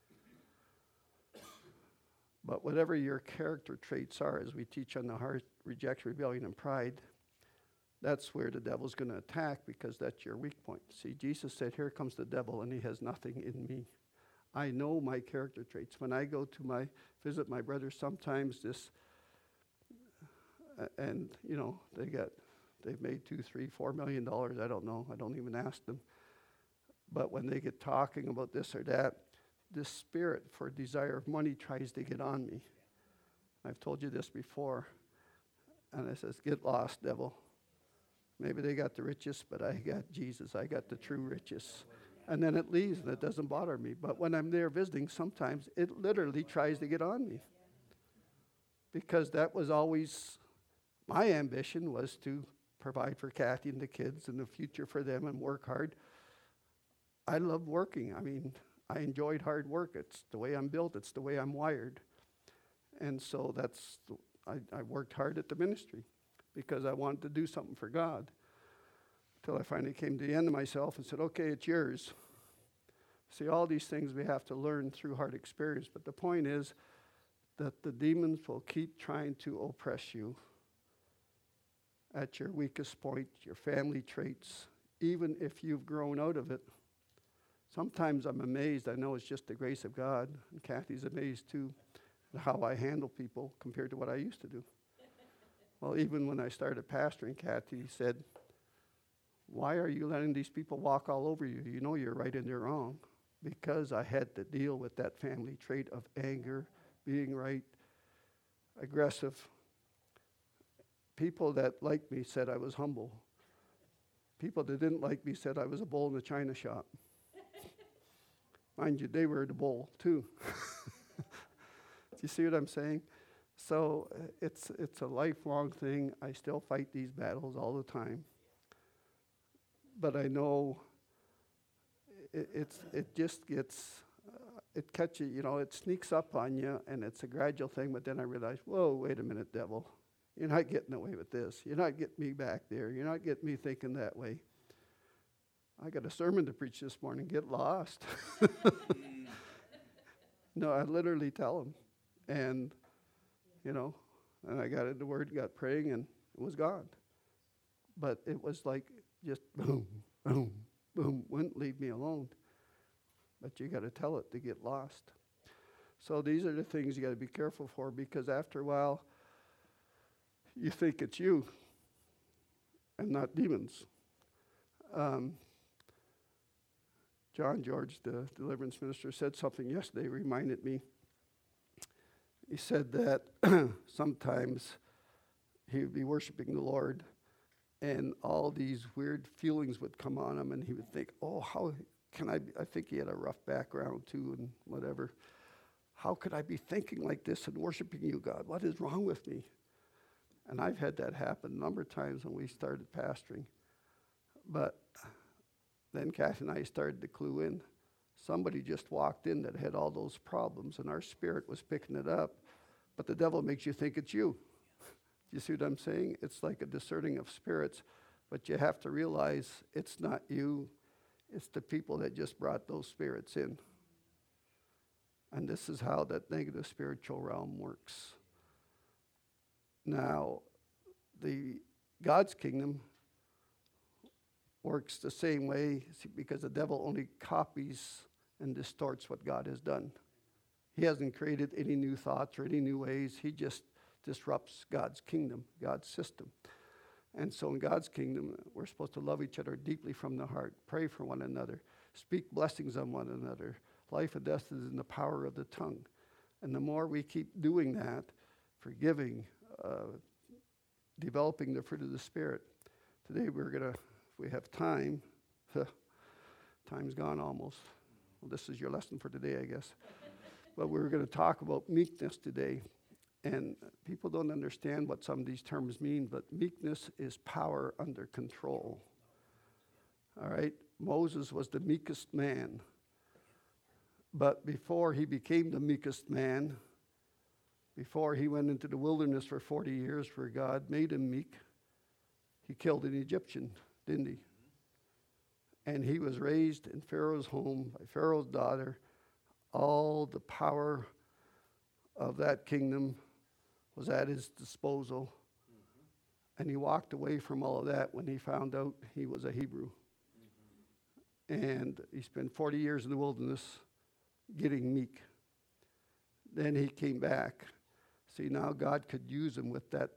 But whatever your character traits are, as we teach on the heart, rejection, rebellion, and pride, that's where the devil's going to attack, because that's your weak point. See, Jesus said, here comes the devil, and he has nothing in me. I know my character traits. When I go to my, visit my brothers, sometimes this, uh, and, you know, they got, they've made two, three, four million dollars. I don't know. I don't even ask them. But when they get talking about this or that, this spirit for desire of money tries to get on me. I've told you this before. And I says, get lost, devil. Maybe they got the richest, but I got Jesus. I got the true riches. And then it leaves, and it doesn't bother me. But when I'm there visiting, sometimes it literally tries to get on me. Because that was always, my ambition was to provide for Kathy and the kids and the future for them and work hard. I love working. I mean, I enjoyed hard work. It's the way I'm built. It's the way I'm wired. And so that's, the, I, I worked hard at the ministry because I wanted to do something for God. Until I finally came to the end of myself and said, okay, it's yours. See, all these things we have to learn through hard experience. But the point is that the demons will keep trying to oppress you at your weakest point, your family traits, even if you've grown out of it. Sometimes I'm amazed. I know it's just the grace of God, and Kathy's amazed too, at how I handle people compared to what I used to do. Well, even when I started pastoring, Kathy said, why are you letting these people walk all over you? You know you're right and they're wrong. Because I had to deal with that family trait of anger, being right, aggressive. People that liked me said I was humble. People that didn't like me said I was a bull in a china shop. Mind you, they were the bull too. Do you see what I'm saying? So uh, it's it's a lifelong thing. I still fight these battles all the time. But I know it, it's it just gets, uh, it catches, you know, it sneaks up on you, and it's a gradual thing. But then I realize, whoa, wait a minute, devil. You're not getting away with this. You're not getting me back there. You're not getting me thinking that way. I got a sermon to preach this morning. Get lost. No, I literally tell them. And, you know, and I got into the Word, got praying, and it was gone. But it was like just boom, boom, boom. Wouldn't leave me alone. But you got to tell it to get lost. So these are the things you got to be careful for, because after a while, you think it's you and not demons. Um, John George, the deliverance minister, said something yesterday, reminded me. He said that sometimes he would be worshiping the Lord, and all these weird feelings would come on him, and he would think, oh, how can I be? I think he had a rough background too and whatever. How could I be thinking like this and worshiping you, God? What is wrong with me? And I've had that happen a number of times when we started pastoring. But then Kathy and I started to clue in. Somebody just walked in that had all those problems, and our spirit was picking it up. But the devil makes you think it's you. You see what I'm saying? It's like a discerning of spirits. But you have to realize it's not you. It's the people that just brought those spirits in. And this is how that negative spiritual realm works. Now, the God's kingdom works the same way, because the devil only copies and distorts what God has done. He hasn't created any new thoughts or any new ways. He just disrupts God's kingdom, God's system. And so in God's kingdom, we're supposed to love each other deeply from the heart, pray for one another, speak blessings on one another. Life and death is in the power of the tongue. And the more we keep doing that, forgiving, uh, developing the fruit of the Spirit. Today we're going to, if we have time, time's gone almost. Well, this is your lesson for today, I guess. But we're going to talk about meekness today. And people don't understand what some of these terms mean, but meekness is power under control. All right? Moses was the meekest man. But before he became the meekest man, before he went into the wilderness for forty years where God made him meek, he killed an Egyptian, didn't he? And he was raised in Pharaoh's home by Pharaoh's daughter. All the power of that kingdom was at his disposal. Mm-hmm. And he walked away from all of that when he found out he was a Hebrew. Mm-hmm. And he spent forty years in the wilderness getting meek. Then he came back. See, now God could use him with that.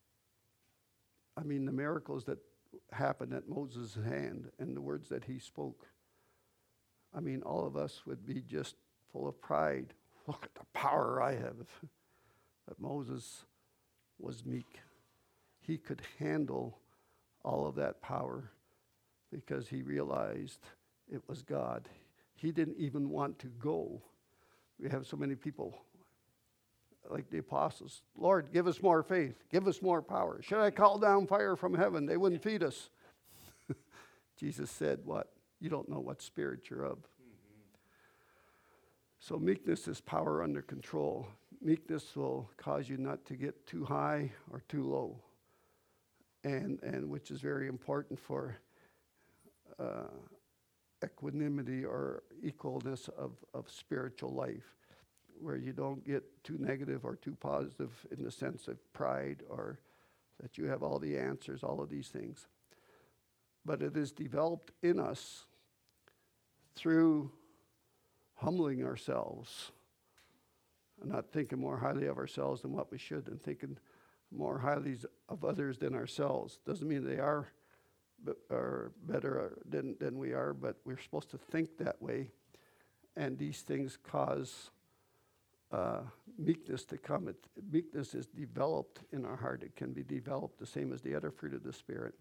I mean, the miracles that happened at Moses' hand and the words that he spoke. I mean, all of us would be just full of pride. Look at the power I have. But Moses was meek. He could handle all of that power because he realized it was God. He didn't even want to go. We have so many people like the apostles. Lord, give us more faith. Give us more power. Should I call down fire from heaven? They wouldn't feed us. Jesus said, what? You don't know what spirit you're of. Mm-hmm. So meekness is power under control. Meekness will cause you not to get too high or too low. And, and which is very important for uh, equanimity or equalness of, of spiritual life, where you don't get too negative or too positive in the sense of pride or that you have all the answers, all of these things. But it is developed in us through humbling ourselves and not thinking more highly of ourselves than what we should, and thinking more highly of others than ourselves. Doesn't mean they are are better than, than we are, but we're supposed to think that way. And these things cause uh, meekness to come. It, meekness is developed in our heart. It can be developed the same as the other fruit of the Spirit.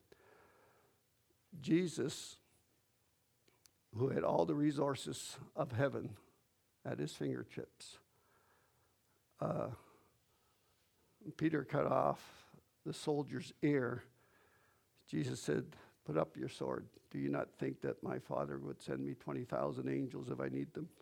Jesus, who had all the resources of heaven at his fingertips, uh, Peter cut off the soldier's ear. Jesus said, put up your sword. Do you not think that my Father would send me twenty thousand angels if I need them?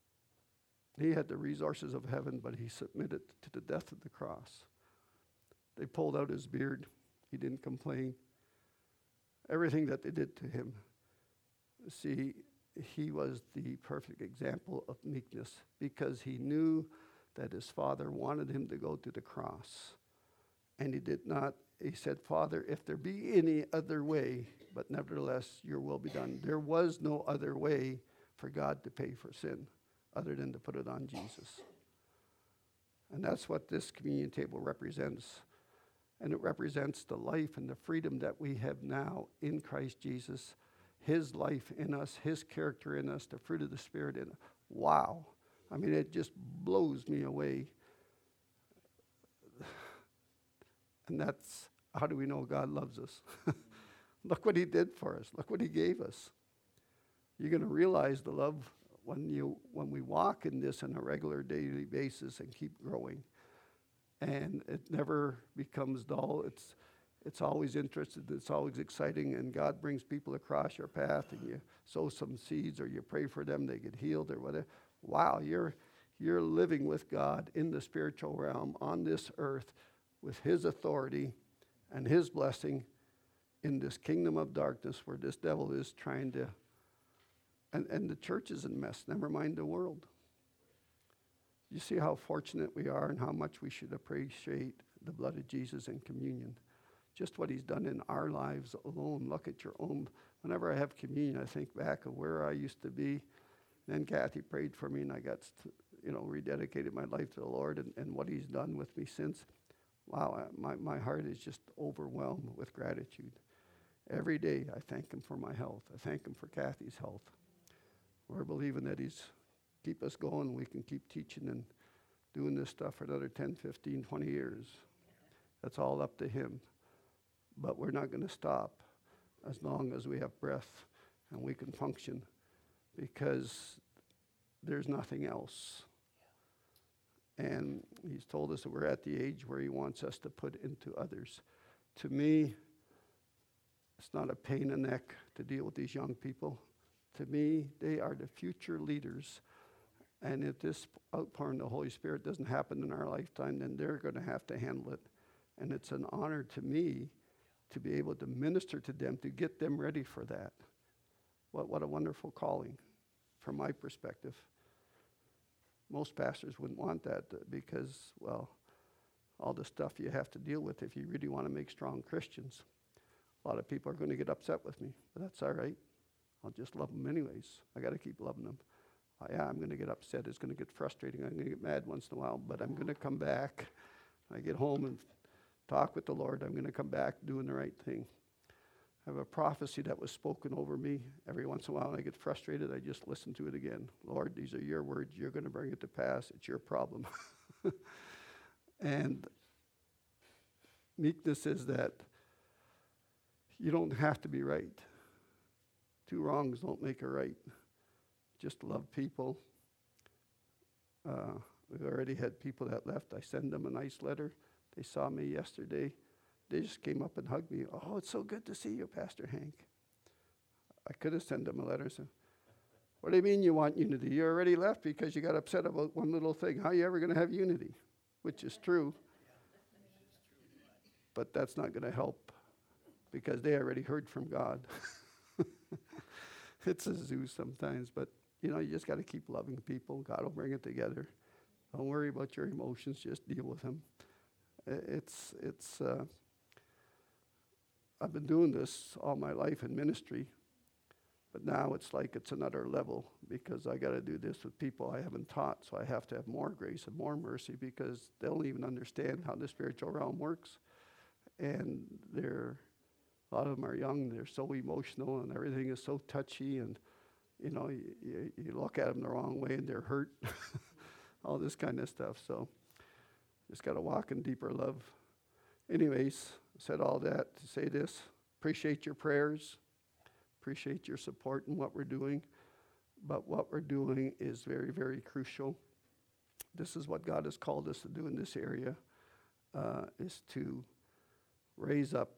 He had the resources of heaven, but he submitted to the death of the cross. They pulled out his beard. He didn't complain. Everything that they did to him. See, he was the perfect example of meekness because he knew that his Father wanted him to go to the cross. And he did not. He said, Father, if there be any other way, but nevertheless your will be done. There was no other way for God to pay for sin other than to put it on Jesus. And that's what this communion table represents. And it represents the life and the freedom that we have now in Christ Jesus. His life in us, his character in us, the fruit of the Spirit in us. Wow. I mean, it just blows me away. And that's, how do we know God loves us? Look what he did for us. Look what he gave us. You're going to realize the love when you when we walk in this on a regular daily basis and keep growing. And it never becomes dull. It's it's always interesting. It's always exciting. And God brings people across your path, and you sow some seeds, or you pray for them, they get healed, or whatever. Wow, you're you're living with God in the spiritual realm on this earth with his authority and his blessing in this kingdom of darkness where this devil is trying to, and, and the church is in a mess, never mind the world. You see how fortunate we are and how much we should appreciate the blood of Jesus in communion. Just what he's done in our lives alone. Look at your own. Whenever I have communion, I think back of where I used to be. Then Kathy prayed for me, and I got, you know, rededicated my life to the Lord and, and what he's done with me since. Wow, my, my heart is just overwhelmed with gratitude. Every day I thank him for my health. I thank him for Kathy's health. We're believing that he's keep us going. We can keep teaching and doing this stuff for another ten, fifteen, twenty years. That's all up to him. But we're not going to stop as long as we have breath and we can function, because there's nothing else. And he's told us that we're at the age where he wants us to put into others. To me, it's not a pain in the neck to deal with these young people. To me, they are the future leaders. And if this outpouring of the Holy Spirit doesn't happen in our lifetime, then they're going to have to handle it. And it's an honor to me to be able to minister to them, to get them ready for that. What, what a wonderful calling from my perspective. Most pastors wouldn't want that because, well, all the stuff you have to deal with if you really want to make strong Christians. A lot of people are going to get upset with me, but that's all right. I'll just love them anyways. I got to keep loving them. Uh, yeah, I'm going to get upset. It's going to get frustrating. I'm going to get mad once in a while, but I'm going to come back. I get home and talk with the Lord. I'm going to come back doing the right thing. I have a prophecy that was spoken over me. Every once in a while when I get frustrated, I just listen to it again. Lord, these are your words. You're going to bring it to pass. It's your problem. And meekness is that you don't have to be right. Two wrongs don't make a right. Just love people. Uh, we've already had people that left. I send them a nice letter. They saw me yesterday. They just came up and hugged me. Oh, it's so good to see you, Pastor Hank. I could have sent them a letter. So, what do you mean you want unity? You already left because you got upset about one little thing. How are you ever going to have unity? Which is true. But that's not going to help because they already heard from God. It's a zoo sometimes, but you know, you just got to keep loving people. God will bring it together. Don't worry about your emotions. Just deal with them. It's, it's, uh, I've been doing this all my life in ministry, but now it's like it's another level because I got to do this with people I haven't taught, so I have to have more grace and more mercy because they don't even understand how the spiritual realm works. And they're, a lot of them are young, they're so emotional, and everything is so touchy, and you know, you, you, you look at them the wrong way and they're hurt, all this kind of stuff. So just got to walk in deeper love. Anyways, I said all that to say this. Appreciate your prayers. Appreciate your support in what we're doing. But what we're doing is very, very crucial. This is what God has called us to do in this area, uh, is to raise up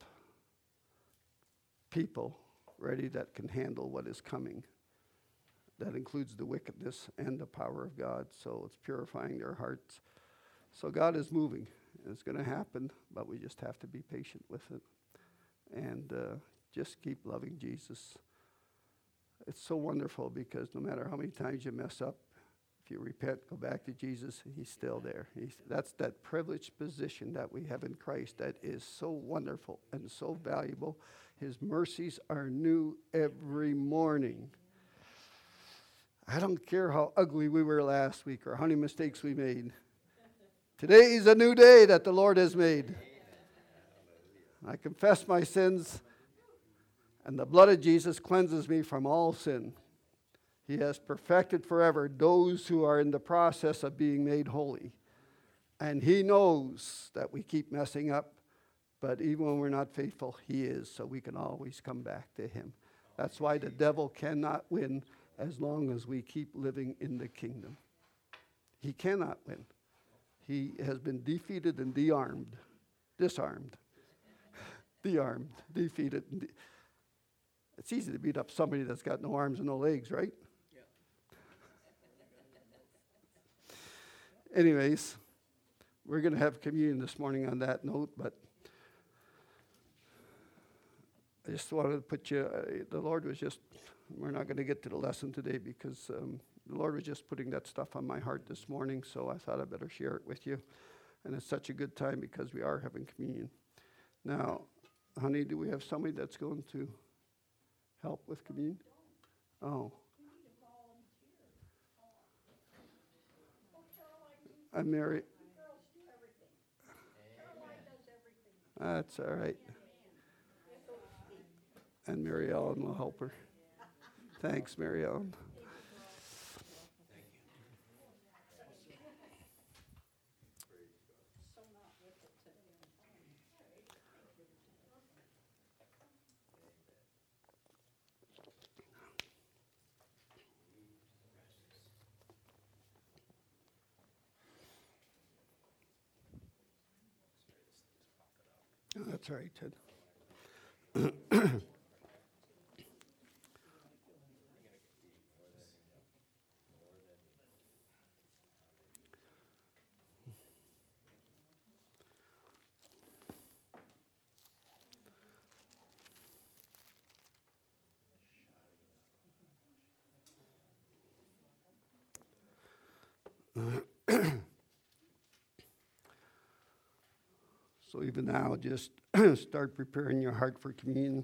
people ready that can handle what is coming. That includes the wickedness and the power of God. So it's purifying their hearts. So God is moving, It's going to happen, but we just have to be patient with it. And uh, just keep loving Jesus. It's so wonderful because no matter how many times you mess up, if you repent, go back to Jesus, he's still there. He's, that's that privileged position that we have in Christ that is so wonderful and so valuable. His mercies are new every morning. I don't care how ugly we were last week or how many mistakes we made. Today is a new day that the Lord has made. I confess my sins, and the blood of Jesus cleanses me from all sin. He has perfected forever those who are in the process of being made holy. And he knows that we keep messing up, but even when we're not faithful, he is, so we can always come back to him. That's why the devil cannot win as long as we keep living in the kingdom. He cannot win. He has been defeated and de-armed, disarmed, de-armed, defeated. And de- it's easy to beat up somebody that's got no arms and no legs, right? Anyways, we're going to have communion this morning on that note, but I just wanted to put you, uh, the Lord was just, we're not going to get to the lesson today because um, the Lord was just putting that stuff on my heart this morning, so I thought I'd better share it with you. And it's such a good time because we are having communion. Now, honey, do we have somebody that's going to help with communion? Oh. I'm Mary. That's all right. And Mary Ellen will help her. Thanks, Mary Ellen. That's all right, Ted. So even now, just start preparing your heart for communion.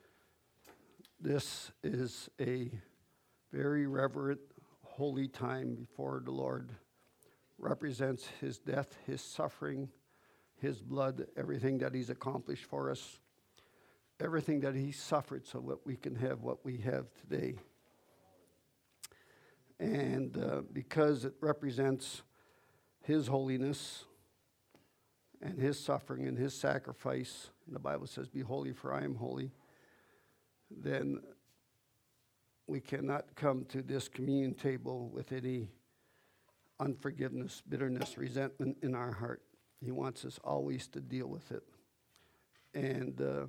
This is a very reverent, holy time before the Lord. Represents his death, his suffering, his blood, everything that he's accomplished for us, everything that he suffered so that we can have what we have today. And uh, because it represents his holiness and his suffering and his sacrifice, and the Bible says, be holy for I am holy, then we cannot come to this communion table with any unforgiveness, bitterness, resentment in our heart. He wants us always to deal with it. And uh,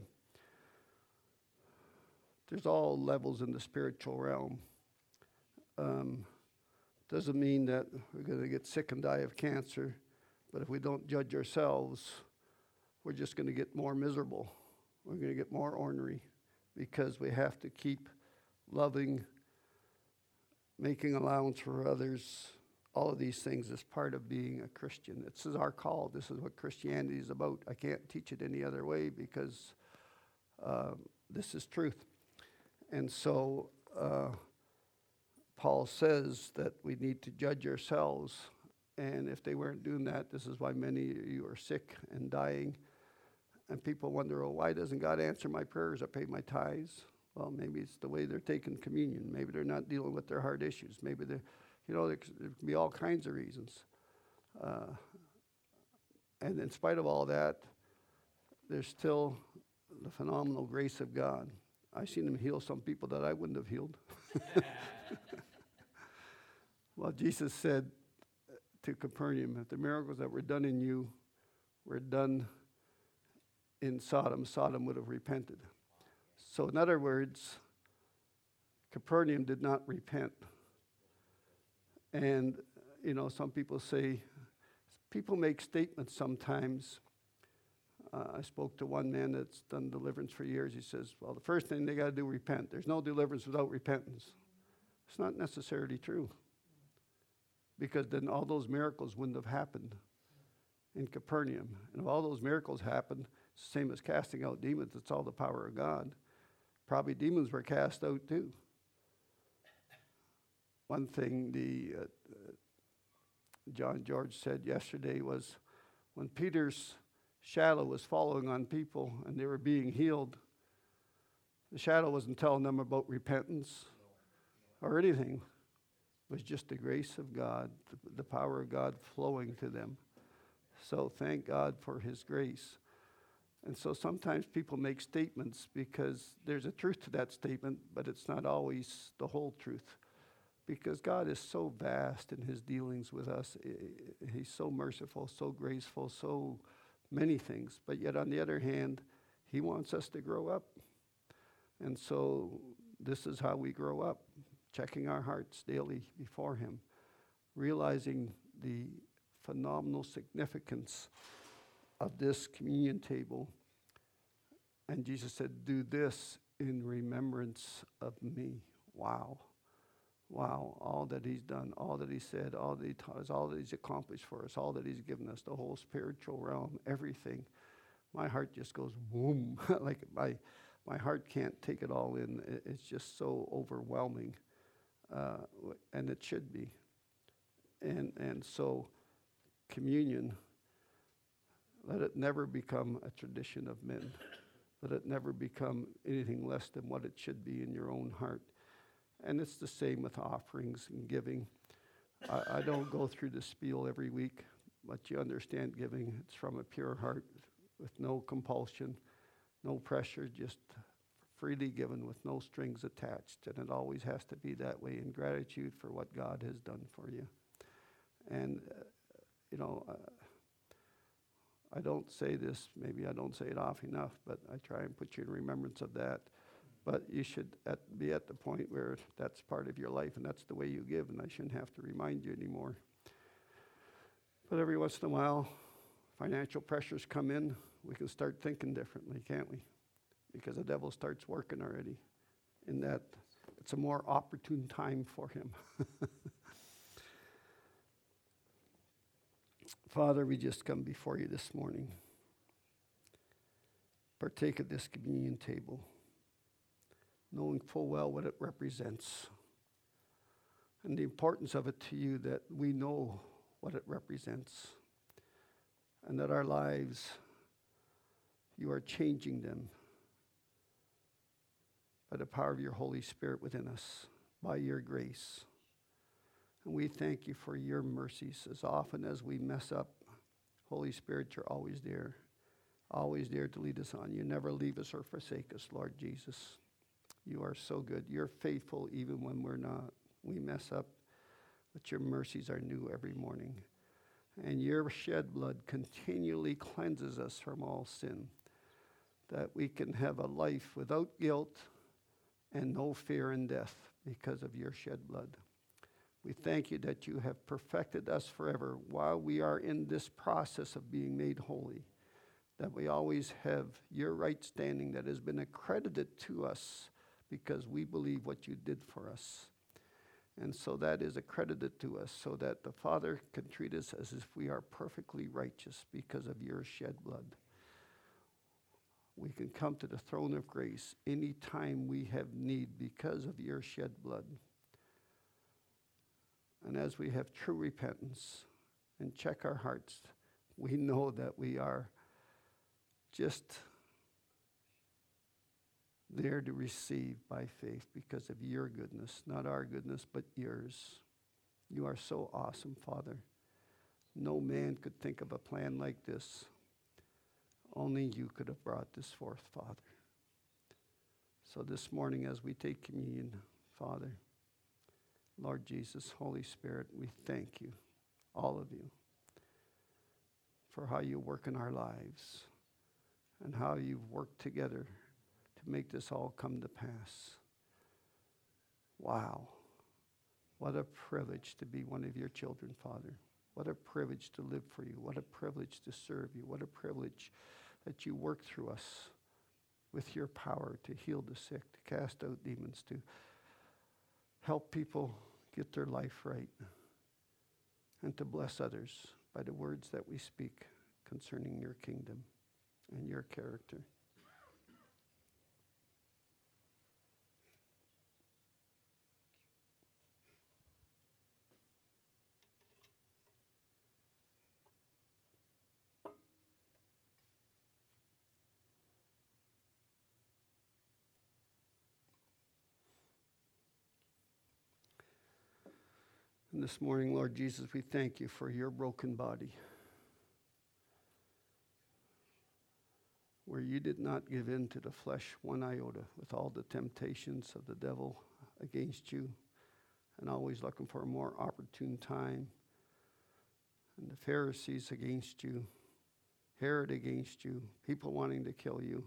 there's all levels in the spiritual realm. Um, doesn't mean that we're going to get sick and die of cancer, but if we don't judge ourselves, we're just going to get more miserable. We're going to get more ornery because we have to keep loving, making allowance for others. All of these things is part of being a Christian. This is our call. This is what Christianity is about. I can't teach it any other way because uh, this is truth. And so uh, Paul says that we need to judge ourselves. And if they weren't doing that, this is why many of you are sick and dying. And people wonder, oh, why doesn't God answer my prayers? I pay my tithes. Well, maybe it's the way they're taking communion. Maybe they're not dealing with their heart issues. Maybe they're, you know, there can be all kinds of reasons. Uh, and in spite of all that, there's still the phenomenal grace of God. I've seen him heal some people that I wouldn't have healed. Well, Jesus said to Capernaum, if the miracles that were done in you were done in Sodom, Sodom would have repented. So in other words, Capernaum did not repent. And, you know, some people say, people make statements sometimes. Uh, I spoke to one man that's done deliverance for years. He says, well, the first thing they got to do, repent. There's no deliverance without repentance. It's not necessarily true, because then all those miracles wouldn't have happened in Capernaum. And if all those miracles happened, it's the same as casting out demons. It's all the power of God. Probably demons were cast out too. One thing the uh, uh, John George said yesterday was, when Peter's shadow was following on people and they were being healed, the shadow wasn't telling them about repentance or anything. It was just the grace of God, the, the power of God flowing to them. So thank God for his grace. And so sometimes people make statements because there's a truth to that statement, but it's not always the whole truth. Because God is so vast in his dealings with us. He's so merciful, so graceful, so many things. But yet on the other hand, he wants us to grow up. And so this is how we grow up, checking our hearts daily before him, realizing the phenomenal significance of this communion table. And Jesus said, do this in remembrance of me. Wow. Wow, all that he's done, all that he said, all that he taught us, all that he's accomplished for us, all that he's given us, the whole spiritual realm, everything. My heart just goes boom. Like my my heart can't take it all in. It's just so overwhelming. Uh, and it should be. And and so communion, let it never become a tradition of men. Let it never become anything less than what it should be in your own heart. And it's the same with offerings and giving. I, I don't go through the spiel every week, but you understand giving. It's from a pure heart with no compulsion, no pressure, just freely given with no strings attached. And it always has to be that way in gratitude for what God has done for you. And, uh, you know, uh, I don't say this, maybe I don't say it often enough, but I try and put you in remembrance of that. But you should at, be at the point where that's part of your life and that's the way you give, and I shouldn't have to remind you anymore. But every once in a while, financial pressures come in. We can start thinking differently, can't we? Because the devil starts working already. In that, it's a more opportune time for him. Father, we just come before you this morning. Partake of this communion table, knowing full well what it represents and the importance of it to you, that we know what it represents and that our lives, you are changing them by the power of your Holy Spirit within us, by your grace. And we thank you for your mercies. As often as we mess up, Holy Spirit, you're always there, always there to lead us on. You never leave us or forsake us, Lord Jesus. You are so good. You're faithful even when we're not. We mess up, but your mercies are new every morning. And your shed blood continually cleanses us from all sin, that we can have a life without guilt and no fear in death because of your shed blood. We thank you that you have perfected us forever while we are in this process of being made holy, that we always have your right standing that has been accredited to us because we believe what you did for us. And so that is accredited to us so that the Father can treat us as if we are perfectly righteous because of your shed blood. We can come to the throne of grace anytime we have need because of your shed blood. And as we have true repentance and check our hearts, we know that we are just there to receive by faith because of your goodness, not our goodness, but yours. You are so awesome, Father. No man could think of a plan like this. Only you could have brought this forth, Father. So this morning as we take communion, Father, Lord Jesus, Holy Spirit, we thank you, all of you, for how you work in our lives and how you've worked together to make this all come to pass. Wow. What a privilege to be one of your children, Father. What a privilege to live for you. What a privilege to serve you. What a privilege that you work through us with your power to heal the sick, to cast out demons, to help people get their life right, and to bless others by the words that we speak concerning your kingdom and your character. And this morning, Lord Jesus, we thank you for your broken body, where you did not give in to the flesh one iota with all the temptations of the devil against you and always looking for a more opportune time, and the Pharisees against you, Herod against you, people wanting to kill you.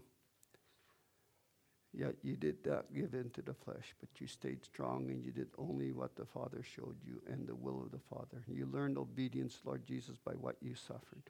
Yet you did not give in to the flesh, but you stayed strong and you did only what the Father showed you and the will of the Father. You learned obedience, Lord Jesus, by what you suffered.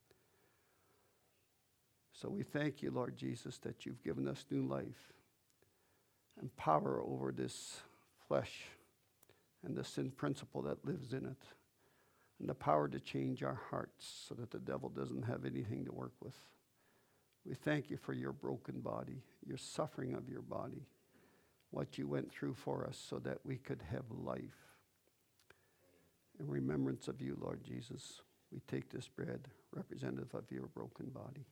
So we thank you, Lord Jesus, that you've given us new life and power over this flesh and the sin principle that lives in it, and the power to change our hearts so that the devil doesn't have anything to work with. We thank you for your broken body, your suffering of your body, what you went through for us so that we could have life. In remembrance of you, Lord Jesus, we take this bread, representative of your broken body.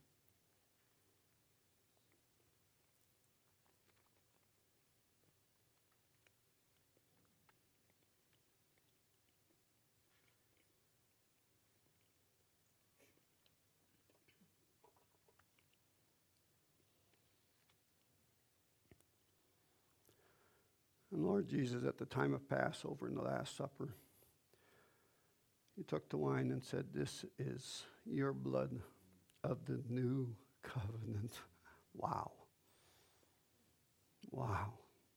And Lord Jesus, at the time of Passover in the Last Supper, you took the wine and said, "This is your blood of the new covenant." Wow. Wow.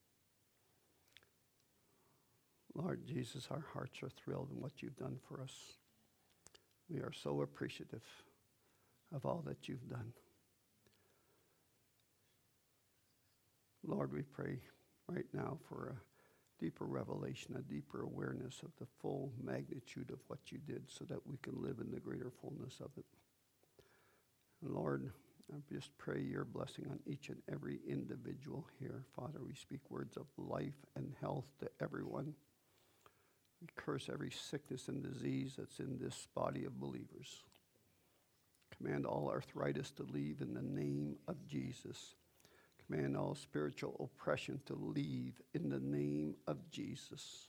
Lord Jesus, our hearts are thrilled in what you've done for us. We are so appreciative of all that you've done. Lord, we pray right now for a deeper revelation, a deeper awareness of the full magnitude of what you did so that we can live in the greater fullness of it. And Lord, I just pray your blessing on each and every individual here. Father, we speak words of life and health to everyone. We curse every sickness and disease that's in this body of believers. Command all arthritis to leave in the name of Jesus. Command all spiritual oppression to leave in the name of Jesus.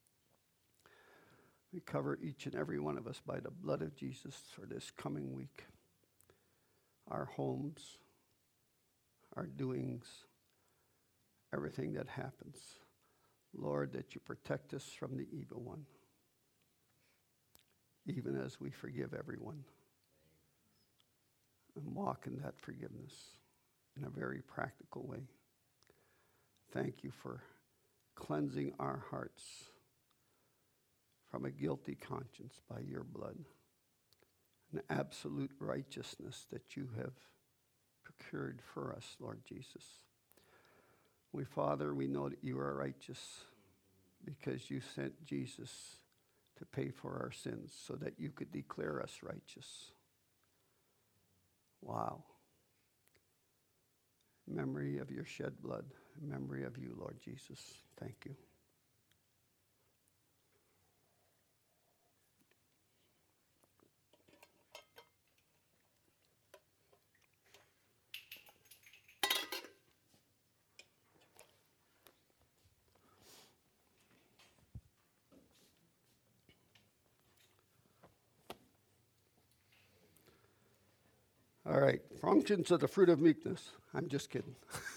We cover each and every one of us by the blood of Jesus for this coming week. Our homes, our doings, everything that happens. Lord, that you protect us from the evil one, even as we forgive everyone and walk in that forgiveness in a very practical way. Thank you for cleansing our hearts from a guilty conscience by your blood, an absolute righteousness that you have procured for us, Lord Jesus. We, Father, we know that you are righteous because you sent Jesus to pay for our sins so that you could declare us righteous. Wow. Memory of your shed blood, memory of you, Lord Jesus. Thank you. All right, functions of the fruit of meekness. I'm just kidding.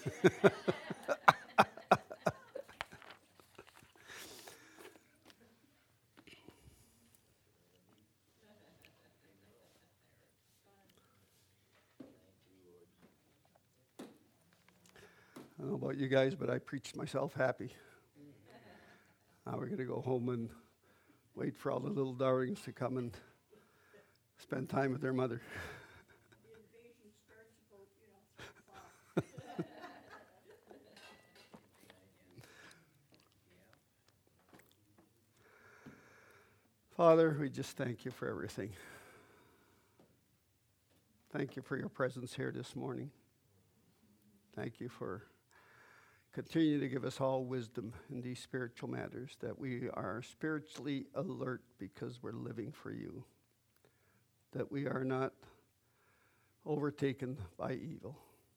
I don't know about you guys, but I preached myself happy. Now we're going to go home and Wait for all the little darlings to come and spend time with their mother. The invasion starts about, you know, six o'clock. Father, we just thank you for everything. Thank you for your presence here this morning. Thank you for continuing to give us all wisdom in these spiritual matters, that we are spiritually alert because we're living for you, that we are not overtaken by evil.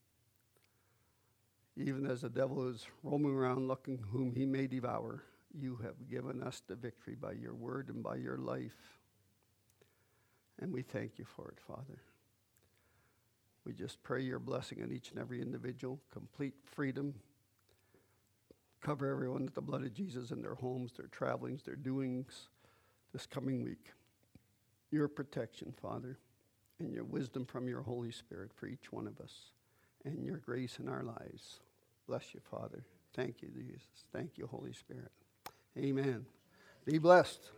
Even as the devil is roaming around looking whom he may devour, you have given us the victory by your word and by your life. And we thank you for it, Father. We just pray your blessing on each and every individual, complete freedom. Cover everyone with the blood of Jesus in their homes, their travelings, their doings this coming week. Your protection, Father, and your wisdom from your Holy Spirit for each one of us, and your grace in our lives. Bless you, Father. Thank you, Jesus. Thank you, Holy Spirit. Amen. Be blessed.